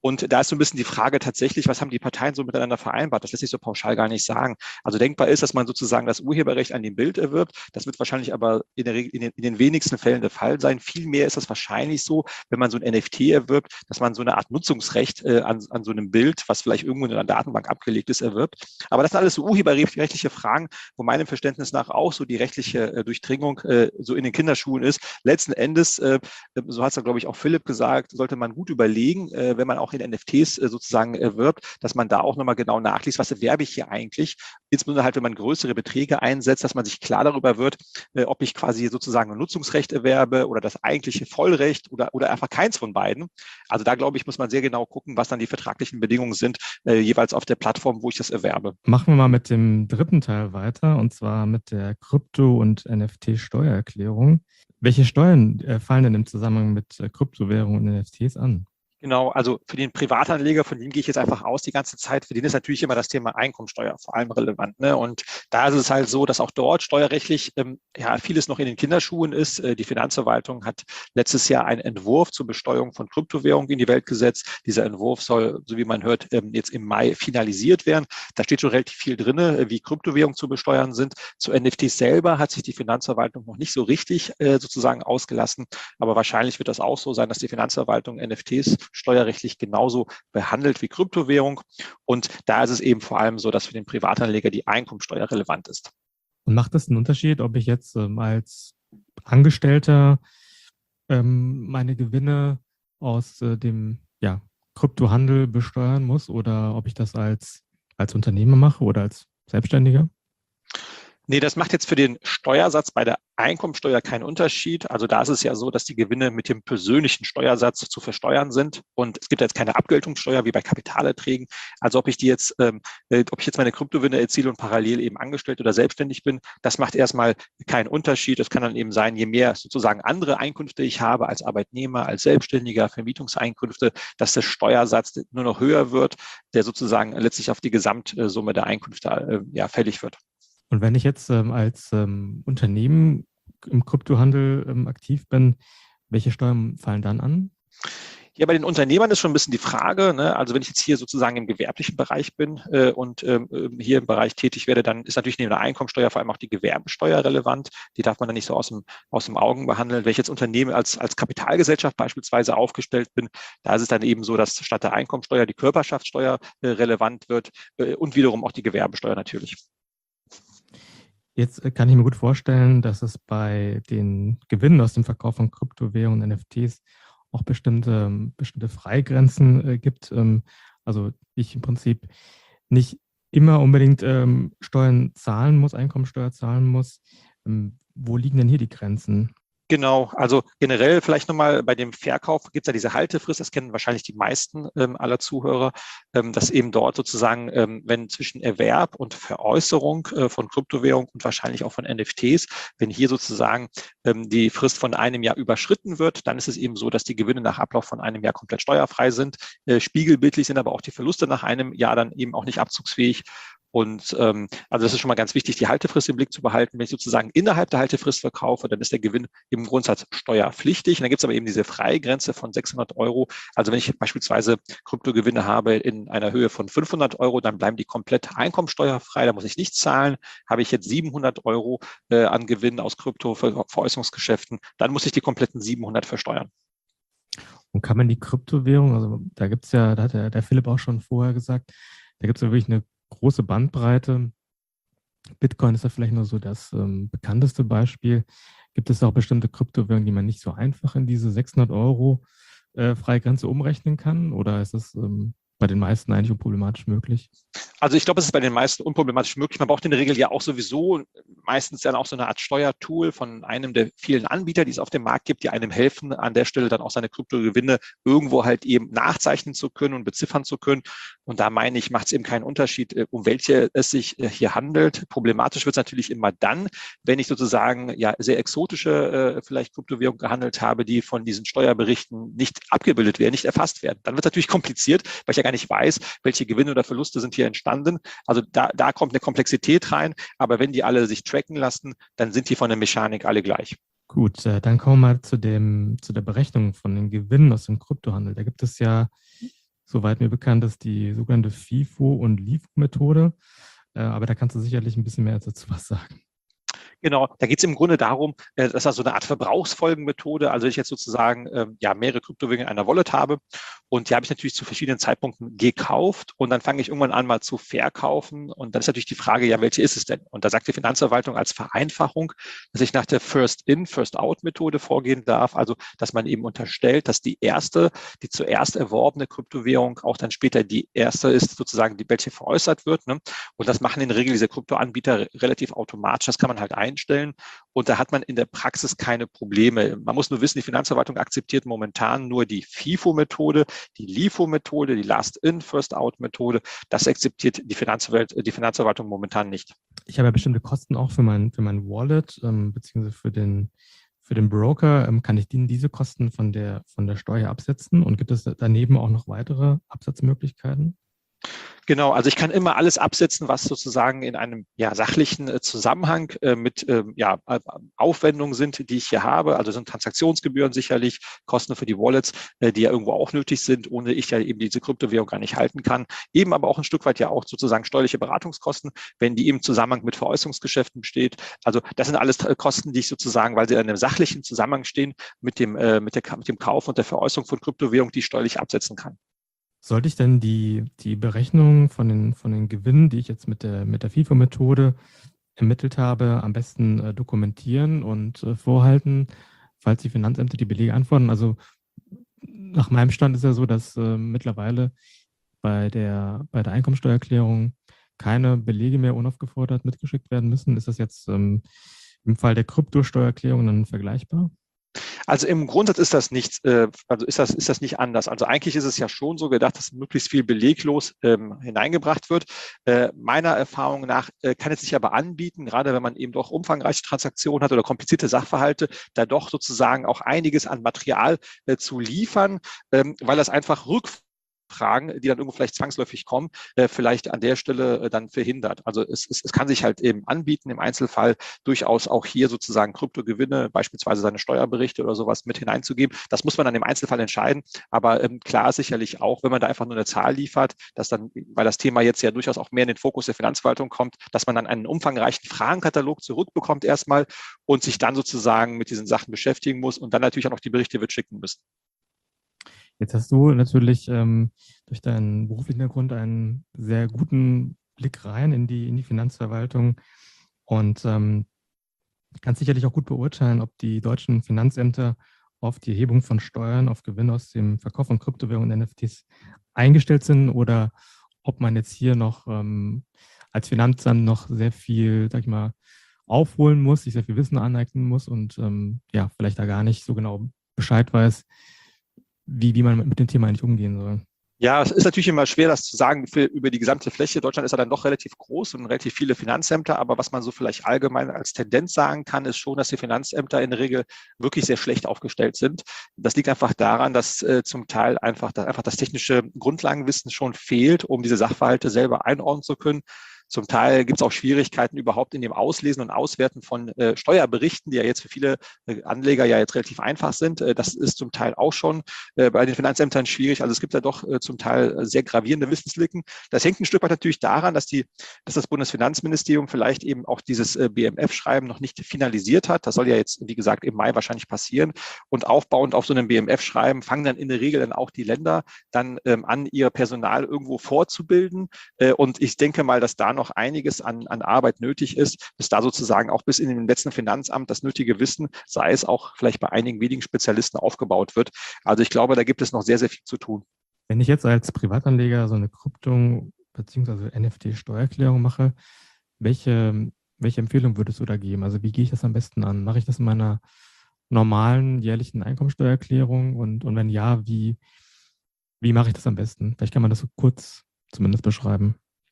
S2: Und da ist so ein bisschen die Frage tatsächlich, was haben die Parteien so miteinander vereinbart? Das lässt sich so pauschal gar nicht sagen. Also denkbar ist, dass man sozusagen das Urheberrecht an dem Bild erwirbt. Das wird wahrscheinlich aber in, der, in, den, in den wenigsten Fällen der Fall sein. Vielmehr ist das wahrscheinlich so, wenn man so ein N F T erwirbt, dass man so eine Art Nutzungsrecht äh, an, an so einem Bild, was vielleicht irgendwo in einer Datenbank abgelegt ist, erwirbt. Aber das sind alles so urheberrechtliche Fragen, wo meinem Verständnis nach auch so die rechtliche äh, Durchdringung äh, so in den Kinderschuhen ist. Letzten Endes, äh, so hat es ja, glaube ich, auch Philipp gesagt, sollte man gut überlegen, äh, wenn man auch in N F Ts äh, sozusagen erwirbt, dass man da auch nochmal genau nachliest, was erwerbe ich hier eigentlich. Insbesondere halt, wenn man größere Beträge einsetzt, dass man sich klar darüber wird, äh, ob ich quasi sozusagen ein Nutzungsrecht erwerbe oder das eigentliche Vollrecht oder, oder einfach keins von beiden. Also da, glaube ich, muss man sehr genau gucken, was dann die vertraglichen Bedingungen sind, äh, jeweils auf der Plattform, wo ich das erwerbe.
S1: Machen wir mal mit dem dritten Teil weiter, und zwar mit der Krypto- und N F T-Steuererklärung. Welche Steuern äh, fallen denn im Zusammenhang mit äh, Kryptowährungen und N F Ts an?
S2: Genau, also für den Privatanleger, von dem gehe ich jetzt einfach aus die ganze Zeit, für den ist natürlich immer das Thema Einkommensteuer vor allem relevant. Ne? Und da ist es halt so, dass auch dort steuerrechtlich ähm, ja vieles noch in den Kinderschuhen ist. Äh, die Finanzverwaltung hat letztes Jahr einen Entwurf zur Besteuerung von Kryptowährungen in die Welt gesetzt. Dieser Entwurf soll, so wie man hört, ähm, jetzt im Mai finalisiert werden. Da steht schon relativ viel drin, äh, wie Kryptowährungen zu besteuern sind. Zu N F Ts selber hat sich die Finanzverwaltung noch nicht so richtig äh, sozusagen ausgelassen. Aber wahrscheinlich wird das auch so sein, dass die Finanzverwaltung N F Ts steuerrechtlich genauso behandelt wie Kryptowährung. Und da ist es eben vor allem so, dass für den Privatanleger die Einkommensteuer relevant ist.
S1: Und macht es einen Unterschied, ob ich jetzt ähm, als Angestellter ähm, meine Gewinne aus äh, dem ja, Kryptohandel besteuern muss oder ob ich das als, als Unternehmer mache oder als Selbstständiger?
S2: Nee, das macht jetzt für den Steuersatz bei der Einkommensteuer keinen Unterschied. Also da ist es ja so, dass die Gewinne mit dem persönlichen Steuersatz zu versteuern sind. Und es gibt jetzt keine Abgeltungssteuer wie bei Kapitalerträgen. Also ob ich die jetzt, ähm, ob ich jetzt meine Kryptogewinne erziele und parallel eben angestellt oder selbstständig bin, das macht erstmal keinen Unterschied. Das kann dann eben sein, je mehr sozusagen andere Einkünfte ich habe als Arbeitnehmer, als Selbstständiger, Vermietungseinkünfte, dass der Steuersatz nur noch höher wird, der sozusagen letztlich auf die Gesamtsumme der Einkünfte äh, ja, fällig wird.
S1: Und wenn ich jetzt ähm, als ähm, Unternehmen im Kryptohandel ähm, aktiv bin, welche Steuern fallen dann an?
S2: Ja, bei den Unternehmern ist schon ein bisschen die Frage, ne? Also wenn ich jetzt hier sozusagen im gewerblichen Bereich bin äh, und ähm, hier im Bereich tätig werde, dann ist natürlich neben der Einkommensteuer vor allem auch die Gewerbesteuer relevant. Die darf man dann nicht so aus dem, aus dem Augen behandeln. Wenn ich jetzt Unternehmen als, als Kapitalgesellschaft beispielsweise aufgestellt bin, da ist es dann eben so, dass statt der Einkommensteuer die Körperschaftssteuer äh, relevant wird äh, und wiederum auch die Gewerbesteuer natürlich.
S1: Jetzt kann ich mir gut vorstellen, dass es bei den Gewinnen aus dem Verkauf von Kryptowährungen und N F Ts auch bestimmte, bestimmte Freigrenzen äh, gibt. Ähm, also ich im Prinzip nicht immer unbedingt ähm, Steuern zahlen muss, Einkommensteuer zahlen muss. Ähm, wo liegen denn hier die Grenzen?
S2: Genau, also generell vielleicht nochmal bei dem Verkauf gibt es ja diese Haltefrist, das kennen wahrscheinlich die meisten ähm, aller Zuhörer, ähm, dass eben dort sozusagen, ähm, wenn zwischen Erwerb und Veräußerung äh, von Kryptowährung und wahrscheinlich auch von N F Ts, wenn hier sozusagen ähm, die Frist von einem Jahr überschritten wird, dann ist es eben so, dass die Gewinne nach Ablauf von einem Jahr komplett steuerfrei sind. Äh, spiegelbildlich sind aber auch die Verluste nach einem Jahr dann eben auch nicht abzugsfähig. Und ähm, also das ist schon mal ganz wichtig, die Haltefrist im Blick zu behalten. Wenn ich sozusagen innerhalb der Haltefrist verkaufe, dann ist der Gewinn im Grundsatz steuerpflichtig. Und dann gibt es aber eben diese Freigrenze von sechshundert Euro. Also wenn ich beispielsweise Kryptogewinne habe in einer Höhe von fünfhundert Euro, dann bleiben die komplett einkommensteuerfrei. Da muss ich nichts zahlen. Habe ich jetzt siebenhundert Euro äh, an Gewinn aus Krypto-Veräußerungsgeschäften, dann muss ich die kompletten siebenhundert versteuern.
S1: Und kann man die Kryptowährung, also da gibt es ja, da hat der, der Philipp auch schon vorher gesagt, da gibt es ja wirklich eine große Bandbreite. Bitcoin ist ja vielleicht nur so das ähm, bekannteste Beispiel. Gibt es auch bestimmte Kryptowährungen, die man nicht so einfach in diese sechshundert Euro äh, Freigrenze umrechnen kann? Oder ist es ähm, bei den meisten eigentlich unproblematisch möglich?
S2: Also ich glaube, es ist bei den meisten unproblematisch möglich. Man braucht in der Regel ja auch sowieso meistens dann auch so eine Art Steuertool von einem der vielen Anbieter, die es auf dem Markt gibt, die einem helfen, an der Stelle dann auch seine Kryptogewinne irgendwo halt eben nachzeichnen zu können und beziffern zu können. Und da meine ich, macht es eben keinen Unterschied, um welche es sich hier handelt. Problematisch wird es natürlich immer dann, wenn ich sozusagen ja sehr exotische äh, vielleicht Kryptowährungen gehandelt habe, die von diesen Steuerberichten nicht abgebildet werden, nicht erfasst werden. Dann wird es natürlich kompliziert, weil ich ja gar nicht weiß, welche Gewinne oder Verluste sind hier entstanden. Also da, da kommt eine Komplexität rein, aber wenn die alle sich tracken lassen, dann sind die von der Mechanik alle gleich.
S1: Gut, dann kommen wir mal zu, dem, zu der Berechnung von den Gewinnen aus dem Kryptohandel. Da gibt es ja soweit mir bekannt ist, die sogenannte FIFO- und LIFO-Methode. Äh, aber da kannst du sicherlich ein bisschen mehr dazu was sagen.
S2: Genau, da geht es im Grunde darum, äh, das ist so eine Art Verbrauchsfolgenmethode. Also ich jetzt sozusagen ähm, ja mehrere Kryptowährungen in einer Wallet habe und die habe ich natürlich zu verschiedenen Zeitpunkten gekauft und dann fange ich irgendwann an mal zu verkaufen und dann ist natürlich die Frage, ja, welche ist es denn? Und da sagt die Finanzverwaltung als Vereinfachung, dass ich nach der First-in, First-out-Methode vorgehen darf, also dass man eben unterstellt, dass die erste, die zuerst erworbene Kryptowährung auch dann später die erste ist, sozusagen, die welche veräußert wird. Ne? Und das machen in der Regel diese Kryptoanbieter relativ automatisch. Das kann man halt einstellen. Und da hat man in der Praxis keine Probleme. Man muss nur wissen, die Finanzverwaltung akzeptiert momentan nur die FIFO-Methode, die LIFO-Methode, die Last-in, First-out-Methode. Das akzeptiert die Finanzverwaltung, die Finanzverwaltung momentan nicht.
S1: Ich habe ja bestimmte Kosten auch für mein, für mein Wallet, ähm, beziehungsweise für den, für den Broker. Ähm, kann ich Ihnen diese Kosten von der, von der Steuer absetzen? Und gibt es daneben auch noch weitere Absatzmöglichkeiten?
S2: Genau, also ich kann immer alles absetzen, was sozusagen in einem ja, sachlichen äh, Zusammenhang äh, mit ähm, ja, Aufwendungen sind, die ich hier habe. Also sind Transaktionsgebühren sicherlich, Kosten für die Wallets, äh, die ja irgendwo auch nötig sind, ohne ich ja eben diese Kryptowährung gar nicht halten kann. Eben aber auch ein Stück weit ja auch sozusagen steuerliche Beratungskosten, wenn die im Zusammenhang mit Veräußerungsgeschäften besteht. Also das sind alles Kosten, die ich sozusagen, weil sie in einem sachlichen Zusammenhang stehen, mit dem, äh, mit, der, mit dem Kauf und der Veräußerung von Kryptowährung, die ich steuerlich absetzen kann.
S1: Sollte ich denn die, die Berechnung von den, von den Gewinnen, die ich jetzt mit der, mit der FIFO-Methode ermittelt habe, am besten äh, dokumentieren und äh, vorhalten, falls die Finanzämter die Belege anfordern? Also nach meinem Stand ist ja so, dass äh, mittlerweile bei der, bei der Einkommensteuererklärung keine Belege mehr unaufgefordert mitgeschickt werden müssen. Ist das jetzt ähm, im Fall der Kryptosteuererklärung dann vergleichbar?
S2: Also im Grundsatz ist das nicht, äh, also ist das, ist das nicht anders. Also eigentlich ist es ja schon so gedacht, dass möglichst viel beleglos ähm, hineingebracht wird. Äh, meiner Erfahrung nach äh, kann es sich aber anbieten, gerade wenn man eben doch umfangreiche Transaktionen hat oder komplizierte Sachverhalte, da doch sozusagen auch einiges an Material äh, zu liefern, ähm, weil das einfach rückfällt. Fragen, die dann irgendwo vielleicht zwangsläufig kommen, äh, vielleicht an der Stelle äh, dann verhindert. Also es, es, es kann sich halt eben anbieten, im Einzelfall durchaus auch hier sozusagen Kryptogewinne, beispielsweise seine Steuerberichte oder sowas mit hineinzugeben. Das muss man dann im Einzelfall entscheiden. Aber ähm, klar sicherlich auch, wenn man da einfach nur eine Zahl liefert, dass dann, weil das Thema jetzt ja durchaus auch mehr in den Fokus der Finanzverwaltung kommt, dass man dann einen umfangreichen Fragenkatalog zurückbekommt erstmal und sich dann sozusagen mit diesen Sachen beschäftigen muss und dann natürlich auch noch die Berichte wird schicken müssen.
S1: Jetzt hast du natürlich ähm, durch deinen beruflichen Hintergrund einen sehr guten Blick rein in die, in die Finanzverwaltung und ähm, kannst sicherlich auch gut beurteilen, ob die deutschen Finanzämter auf die Erhebung von Steuern auf Gewinn aus dem Verkauf von Kryptowährungen und N F Ts eingestellt sind oder ob man jetzt hier noch ähm, als Finanzamt noch sehr viel, sag ich mal, aufholen muss, sich sehr viel Wissen aneignen muss und ähm, ja, vielleicht da gar nicht so genau Bescheid weiß, wie, wie man mit dem Thema eigentlich umgehen soll.
S2: Ja, es ist natürlich immer schwer, das zu sagen für, über die gesamte Fläche. Deutschland ist ja dann doch relativ groß und relativ viele Finanzämter. Aber was man so vielleicht allgemein als Tendenz sagen kann, ist schon, dass die Finanzämter in der Regel wirklich sehr schlecht aufgestellt sind. Das liegt einfach daran, dass äh, zum Teil einfach, dass einfach das technische Grundlagenwissen schon fehlt, um diese Sachverhalte selber einordnen zu können. Zum Teil gibt es auch Schwierigkeiten überhaupt in dem Auslesen und Auswerten von äh, Steuerberichten, die ja jetzt für viele äh, Anleger ja jetzt relativ einfach sind. Äh, das ist zum Teil auch schon äh, bei den Finanzämtern schwierig. Also es gibt ja doch äh, zum Teil sehr gravierende Wissenslücken. Das hängt ein Stück weit natürlich daran, dass, die, dass das Bundesfinanzministerium vielleicht eben auch dieses äh, B M F-Schreiben noch nicht finalisiert hat. Das soll ja jetzt, wie gesagt, im Mai wahrscheinlich passieren. Und aufbauend auf so einem B M F-Schreiben fangen dann in der Regel dann auch die Länder dann ähm, an, ihr Personal irgendwo vorzubilden. Äh, und ich denke mal, dass da noch einiges an, an Arbeit nötig ist, bis da sozusagen auch bis in den letzten Finanzamt das nötige Wissen, sei es auch vielleicht bei einigen wenigen Spezialisten, aufgebaut wird. Also ich glaube, da gibt es noch sehr, sehr viel zu tun.
S1: Wenn ich jetzt als Privatanleger so eine Krypto- bzw. N F T-Steuererklärung mache, welche, welche Empfehlung würdest du da geben? Also wie gehe ich das am besten an? Mache ich das in meiner normalen jährlichen Einkommensteuererklärung? Und, und wenn ja, wie, wie mache ich das am besten? Vielleicht kann man das so kurz zumindest beschreiben.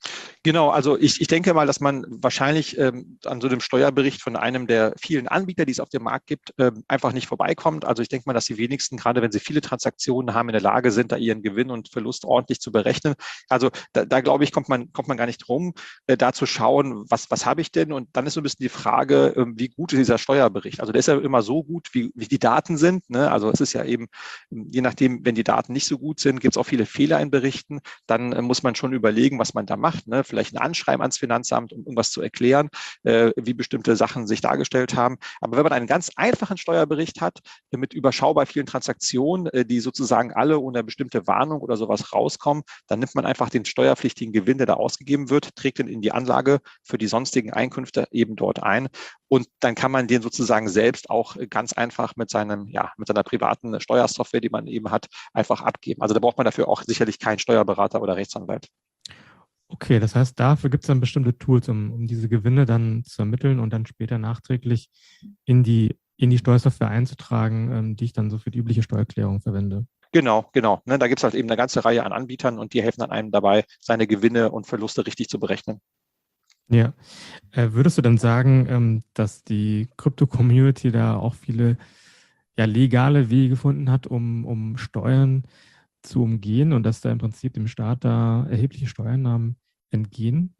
S2: Genau, also ich, ich denke mal, dass man wahrscheinlich ähm, an so einem Steuerbericht von einem der vielen Anbieter, die es auf dem Markt gibt, ähm, einfach nicht vorbeikommt. Also ich denke mal, dass die wenigsten, gerade wenn sie viele Transaktionen haben, in der Lage sind, da ihren Gewinn und Verlust ordentlich zu berechnen. Also da, da glaube ich, kommt man, kommt man gar nicht drum, äh, da zu schauen, was, was habe ich denn? Und dann ist so ein bisschen die Frage, äh, wie gut ist dieser Steuerbericht? Also der ist ja immer so gut, wie, wie die Daten sind. Ne? Also es ist ja eben, je nachdem, wenn die Daten nicht so gut sind, gibt es auch viele Fehler in Berichten. Dann äh, muss man schon überlegen, was man da macht. Ne? Vielleicht ein Anschreiben ans Finanzamt, um irgendwas zu erklären, äh, wie bestimmte Sachen sich dargestellt haben. Aber wenn man einen ganz einfachen Steuerbericht hat, äh, mit überschaubar vielen Transaktionen, äh, die sozusagen alle ohne bestimmte Warnung oder sowas rauskommen, dann nimmt man einfach den steuerpflichtigen Gewinn, der da ausgegeben wird, trägt ihn in die Anlage für die sonstigen Einkünfte eben dort ein. Und dann kann man den sozusagen selbst auch ganz einfach mit seinem, ja, mit seiner privaten Steuersoftware, die man eben hat, einfach abgeben. Also da braucht man dafür auch sicherlich keinen Steuerberater oder Rechtsanwalt.
S1: Okay, das heißt, dafür gibt es dann bestimmte Tools, um, um diese Gewinne dann zu ermitteln und dann später nachträglich in die, in die Steuersoftware einzutragen, ähm, die ich dann so für die übliche Steuererklärung verwende.
S2: Genau, genau. Ne, da gibt es halt eben eine ganze Reihe an Anbietern und die helfen dann einem dabei, seine Gewinne und Verluste richtig zu berechnen.
S1: Ja. Äh, würdest du denn sagen, ähm, dass die Krypto-Community da auch viele ja, legale Wege gefunden hat, um, um Steuern zu umgehen und dass da im Prinzip dem Staat da erhebliche Steuereinnahmen entgehen?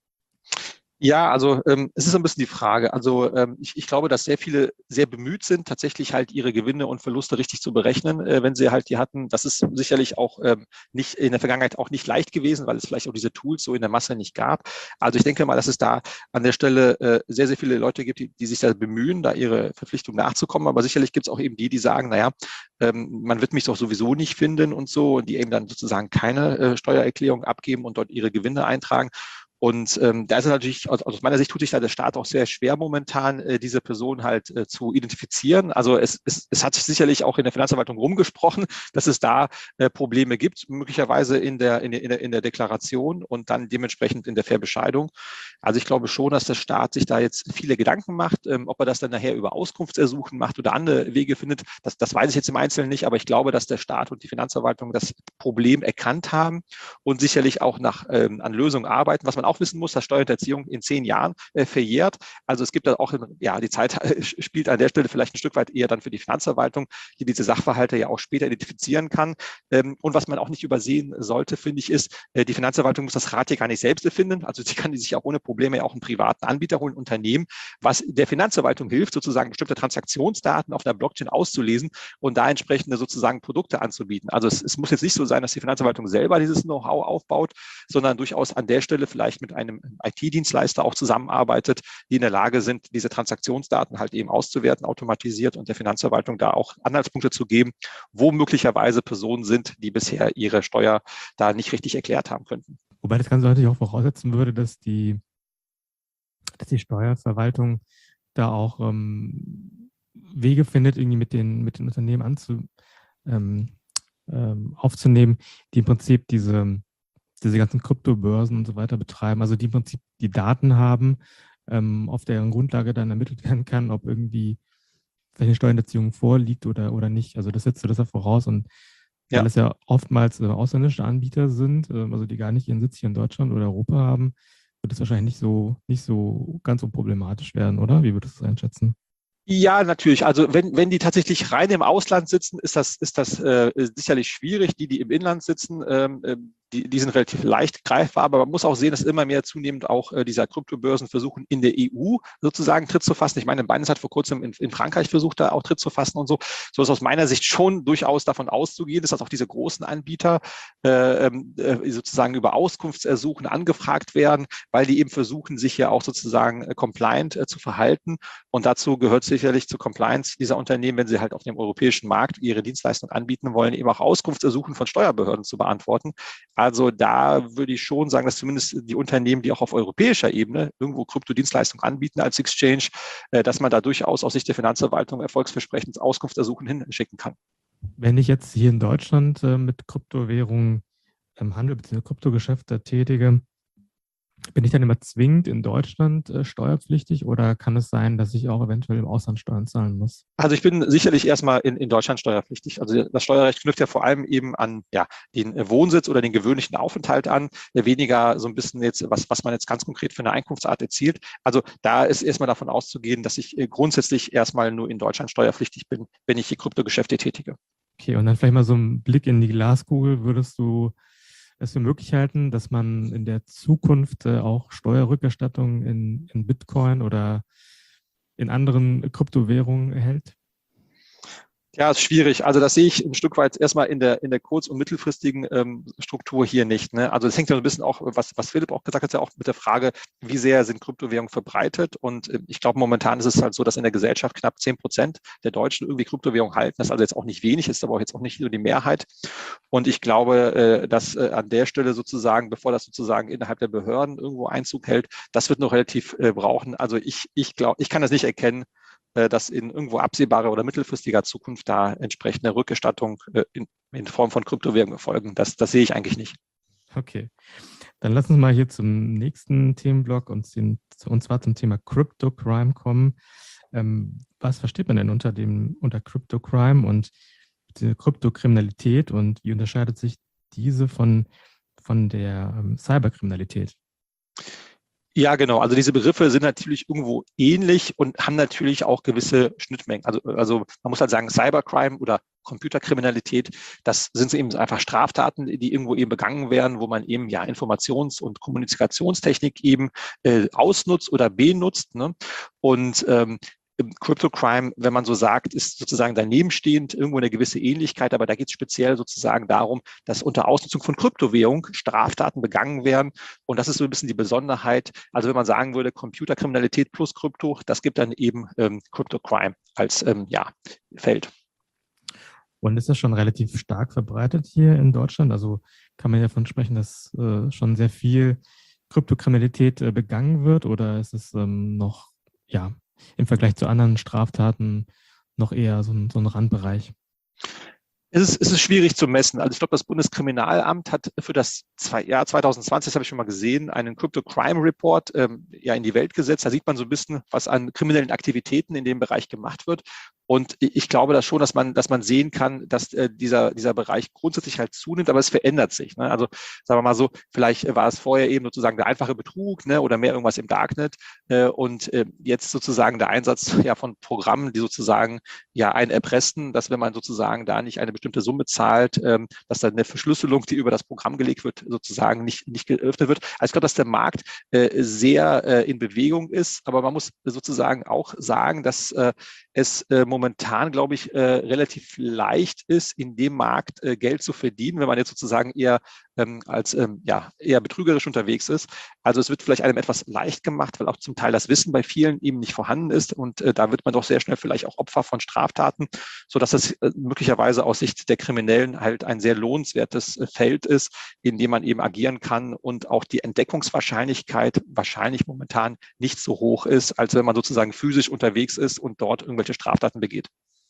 S2: Ja, also ähm, es ist so ein bisschen die Frage. Also ähm, ich, ich glaube, dass sehr viele sehr bemüht sind, tatsächlich halt ihre Gewinne und Verluste richtig zu berechnen, äh, wenn sie halt die hatten. Das ist sicherlich auch ähm, nicht in der Vergangenheit auch nicht leicht gewesen, weil es vielleicht auch diese Tools so in der Masse nicht gab. Also ich denke mal, dass es da an der Stelle äh, sehr, sehr viele Leute gibt, die, die sich da bemühen, da ihre Verpflichtung nachzukommen. Aber sicherlich gibt es auch eben die, die sagen, naja, ähm, man wird mich doch sowieso nicht finden und so, und die eben dann sozusagen keine äh, Steuererklärung abgeben und dort ihre Gewinne eintragen. Und ähm, da ist es natürlich, aus, aus meiner Sicht tut sich da der Staat auch sehr schwer momentan, äh, diese Person halt äh, zu identifizieren. Also es, es, es hat sich sicherlich auch in der Finanzverwaltung rumgesprochen, dass es da äh, Probleme gibt, möglicherweise in der, in, der, in der Deklaration und dann dementsprechend in der Verbescheidung. Also ich glaube schon, dass der Staat sich da jetzt viele Gedanken macht, ähm, ob er das dann nachher über Auskunftsersuchen macht oder andere Wege findet. Das, das weiß ich jetzt im Einzelnen nicht, aber ich glaube, dass der Staat und die Finanzverwaltung das Problem erkannt haben und sicherlich auch nach ähm, an Lösungen arbeiten. Was man auch wissen muss, dass Steuerhinterziehung in zehn Jahren äh, verjährt. Also es gibt da auch, ja, die Zeit spielt an der Stelle vielleicht ein Stück weit eher dann für die Finanzverwaltung, die diese Sachverhalte ja auch später identifizieren kann. Ähm, und was man auch nicht übersehen sollte, finde ich, ist, äh, die Finanzverwaltung muss das Rad hier gar nicht selbst erfinden. Also sie kann die sich auch ohne Probleme ja auch einen privaten Anbieter holen, Unternehmen, was der Finanzverwaltung hilft, sozusagen bestimmte Transaktionsdaten auf der Blockchain auszulesen und da entsprechende sozusagen Produkte anzubieten. Also es, es muss jetzt nicht so sein, dass die Finanzverwaltung selber dieses Know-how aufbaut, sondern durchaus an der Stelle vielleicht mit einem I T-Dienstleister auch zusammenarbeitet, die in der Lage sind, diese Transaktionsdaten halt eben auszuwerten, automatisiert, und der Finanzverwaltung da auch Anhaltspunkte zu geben, wo möglicherweise Personen sind, die bisher ihre Steuer da nicht richtig erklärt haben könnten.
S1: Wobei das Ganze natürlich auch voraussetzen würde, dass die, dass die Steuerverwaltung da auch ähm, Wege findet, irgendwie mit den, mit den Unternehmen anzu, ähm, ähm, aufzunehmen, die im Prinzip diese diese ganzen Kryptobörsen und so weiter betreiben, also die im Prinzip die Daten haben, ähm, auf deren Grundlage dann ermittelt werden kann, ob irgendwie welche Steuerhinterziehung vorliegt oder, oder nicht. Also das setzt du das ja voraus, und weil
S2: Ja.
S1: es ja oftmals äh, ausländische Anbieter sind, äh, also die gar nicht ihren Sitz hier in Deutschland oder Europa haben, wird es wahrscheinlich nicht so, nicht so ganz unproblematisch werden, oder? Wie würdest du das einschätzen?
S2: Ja, natürlich. Also wenn, wenn die tatsächlich rein im Ausland sitzen, ist das, ist das äh, sicherlich schwierig. Die, die im Inland sitzen, ähm, die, die sind relativ leicht greifbar, aber man muss auch sehen, dass immer mehr zunehmend auch äh, dieser Kryptobörsen versuchen, in der E U sozusagen Tritt zu fassen. Ich meine, Binance hat vor kurzem in, in Frankreich versucht, da auch Tritt zu fassen und so. So ist aus meiner Sicht schon durchaus davon auszugehen, dass auch diese großen Anbieter äh, äh, sozusagen über Auskunftsersuchen angefragt werden, weil die eben versuchen, sich ja auch sozusagen äh, compliant äh, zu verhalten. Und dazu gehört sicherlich zur Compliance dieser Unternehmen, wenn sie halt auf dem europäischen Markt ihre Dienstleistung anbieten wollen, eben auch Auskunftsersuchen von Steuerbehörden zu beantworten. Also da würde ich schon sagen, dass zumindest die Unternehmen, die auch auf europäischer Ebene irgendwo Kryptodienstleistungen anbieten als Exchange, dass man da durchaus aus Sicht der Finanzverwaltung erfolgsversprechend Auskunftsersuchen hinschicken kann.
S1: Wenn ich jetzt hier in Deutschland äh, mit Kryptowährungen ähm, handel, bzw. Kryptogeschäfte tätige, Bin ich dann immer zwingend in Deutschland äh, steuerpflichtig oder kann es sein, dass ich auch eventuell im Ausland Steuern zahlen muss?
S2: Also ich bin sicherlich erstmal in, in Deutschland steuerpflichtig. Also das Steuerrecht knüpft ja vor allem eben an ja, den Wohnsitz oder den gewöhnlichen Aufenthalt an, weniger so ein bisschen jetzt, was, was man jetzt ganz konkret für eine Einkunftsart erzielt. Also da ist erstmal davon auszugehen, dass ich grundsätzlich erstmal nur in Deutschland steuerpflichtig bin, wenn ich die Kryptogeschäfte tätige.
S1: Okay, und dann vielleicht mal so ein Blick in die Glaskugel. Würdest du es für möglich halten, dass man in der Zukunft äh, auch Steuerrückerstattung in, in Bitcoin oder in anderen Kryptowährungen erhält?
S2: Ja, ist schwierig. Also das sehe ich ein Stück weit erstmal in der in der kurz- und mittelfristigen ähm, Struktur hier nicht. Ne? Also das hängt ja ein bisschen auch, was, was Philipp auch gesagt hat, ja auch mit der Frage, wie sehr sind Kryptowährungen verbreitet. Und äh, ich glaube, momentan ist es halt so, dass in der Gesellschaft knapp zehn Prozent der Deutschen irgendwie Kryptowährungen halten. Das ist also jetzt auch nicht wenig, ist aber auch jetzt auch nicht nur die Mehrheit. Und ich glaube, äh, dass äh, an der Stelle sozusagen, bevor das sozusagen innerhalb der Behörden irgendwo Einzug hält, das wird noch relativ äh, brauchen. Also ich, ich glaube, ich kann das nicht erkennen, dass in irgendwo absehbarer oder mittelfristiger Zukunft da entsprechende Rückerstattung in, in Form von Kryptowährungen erfolgen. Das, das sehe ich eigentlich nicht.
S1: Okay, dann lass uns mal hier zum nächsten Themenblock und, den, und zwar zum Thema Crypto Crime kommen. Ähm, was versteht man denn unter dem unter Crypto Crime und die Kryptokriminalität und wie unterscheidet sich diese von, von der ähm, Cyberkriminalität?
S2: Ja, genau. Also diese Begriffe sind natürlich irgendwo ähnlich und haben natürlich auch gewisse Schnittmengen. Also, also man muss halt sagen, Cybercrime oder Computerkriminalität, das sind so eben einfach Straftaten, die irgendwo eben begangen werden, wo man eben ja Informations- und Kommunikationstechnik eben äh, ausnutzt oder benutzt. Ne? Und ähm, Crypto Crime, wenn man so sagt, ist sozusagen daneben stehend, irgendwo eine gewisse Ähnlichkeit, aber da geht es speziell sozusagen darum, dass unter Ausnutzung von Kryptowährung Straftaten begangen werden. Und das ist so ein bisschen die Besonderheit. Also wenn man sagen würde, Computerkriminalität plus Krypto, das gibt dann eben ähm, Crypto Crime als ähm, ja, Feld.
S1: Und ist das schon relativ stark verbreitet hier in Deutschland? Also kann man ja davon sprechen, dass äh, schon sehr viel Kryptokriminalität äh, begangen wird oder ist es ähm, noch, ja, im Vergleich zu anderen Straftaten noch eher so ein, so ein Randbereich?
S2: Es ist, es ist schwierig zu messen. Also ich glaube, das Bundeskriminalamt hat für das zwei, Jahr zwanzig zwanzig, das habe ich schon mal gesehen, einen Crypto Crime Report ähm, ja in die Welt gesetzt. Da sieht man so ein bisschen, was an kriminellen Aktivitäten in dem Bereich gemacht wird. Und ich glaube das schon, dass man, dass man sehen kann, dass äh, dieser, dieser Bereich grundsätzlich halt zunimmt, aber es verändert sich. Ne? Also sagen wir mal so, vielleicht war es vorher eben sozusagen der einfache Betrug, ne, oder mehr irgendwas im Darknet äh, und äh, jetzt sozusagen der Einsatz ja von Programmen, die sozusagen ja einen erpressen, dass wenn man sozusagen da nicht eine bestimmte Summe zahlt, ähm, dass dann eine Verschlüsselung, die über das Programm gelegt wird, sozusagen nicht, nicht geöffnet wird. Also ich glaube, dass der Markt äh, sehr äh, in Bewegung ist, aber man muss sozusagen auch sagen, dass äh, es äh, momentan, glaube ich, äh, relativ leicht ist, in dem Markt äh, Geld zu verdienen, wenn man jetzt sozusagen eher ähm, als ähm, ja, eher betrügerisch unterwegs ist. Also es wird vielleicht einem etwas leicht gemacht, weil auch zum Teil das Wissen bei vielen eben nicht vorhanden ist und äh, da wird man doch sehr schnell vielleicht auch Opfer von Straftaten, sodass es äh, möglicherweise aus Sicht der Kriminellen halt ein sehr lohnenswertes äh, Feld ist, in dem man eben agieren kann und auch die Entdeckungswahrscheinlichkeit wahrscheinlich momentan nicht so hoch ist, als wenn man sozusagen physisch unterwegs ist und dort irgendwelche Straftaten begeht.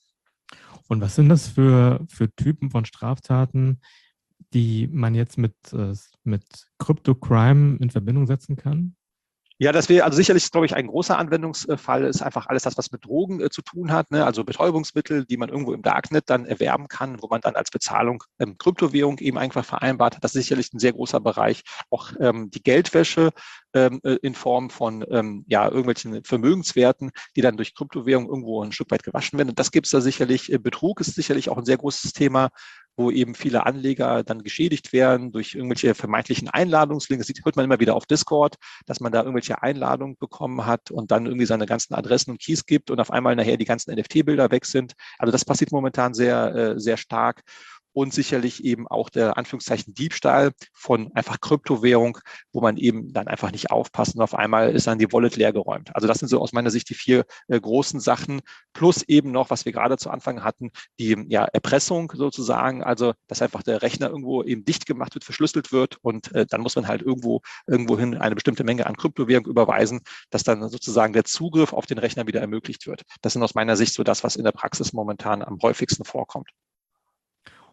S1: Und was sind das für, für Typen von Straftaten, die man jetzt mit, äh, mit Crypto Crime in Verbindung setzen kann?
S2: Ja, das wäre also sicherlich, glaube ich, ein großer Anwendungsfall, ist einfach alles das, was mit Drogen äh, zu tun hat, ne? Also Betäubungsmittel, die man irgendwo im Darknet dann erwerben kann, wo man dann als Bezahlung ähm, Kryptowährung eben einfach vereinbart hat. Das ist sicherlich ein sehr großer Bereich. Auch ähm, die Geldwäsche ähm, in Form von ähm, ja, irgendwelchen Vermögenswerten, die dann durch Kryptowährung irgendwo ein Stück weit gewaschen werden. Und das gibt es da sicherlich. Betrug ist sicherlich auch ein sehr großes Thema, wo eben viele Anleger dann geschädigt werden durch irgendwelche vermeintlichen Einladungslinks. Das hört man immer wieder auf Discord, dass man da irgendwelche Einladungen bekommen hat und dann irgendwie seine ganzen Adressen und Keys gibt und auf einmal nachher die ganzen N F T-Bilder weg sind. Also das passiert momentan sehr, sehr stark. Und sicherlich eben auch der Anführungszeichen Diebstahl von einfach Kryptowährung, wo man eben dann einfach nicht aufpasst und auf einmal ist dann die Wallet leer geräumt. Also das sind so aus meiner Sicht die vier äh, großen Sachen, plus eben noch, was wir gerade zu Anfang hatten, die ja, Erpressung sozusagen, also dass einfach der Rechner irgendwo eben dicht gemacht wird, verschlüsselt wird und äh, dann muss man halt irgendwo irgendwohin eine bestimmte Menge an Kryptowährung überweisen, dass dann sozusagen der Zugriff auf den Rechner wieder ermöglicht wird. Das sind aus meiner Sicht so das, was in der Praxis momentan am häufigsten vorkommt.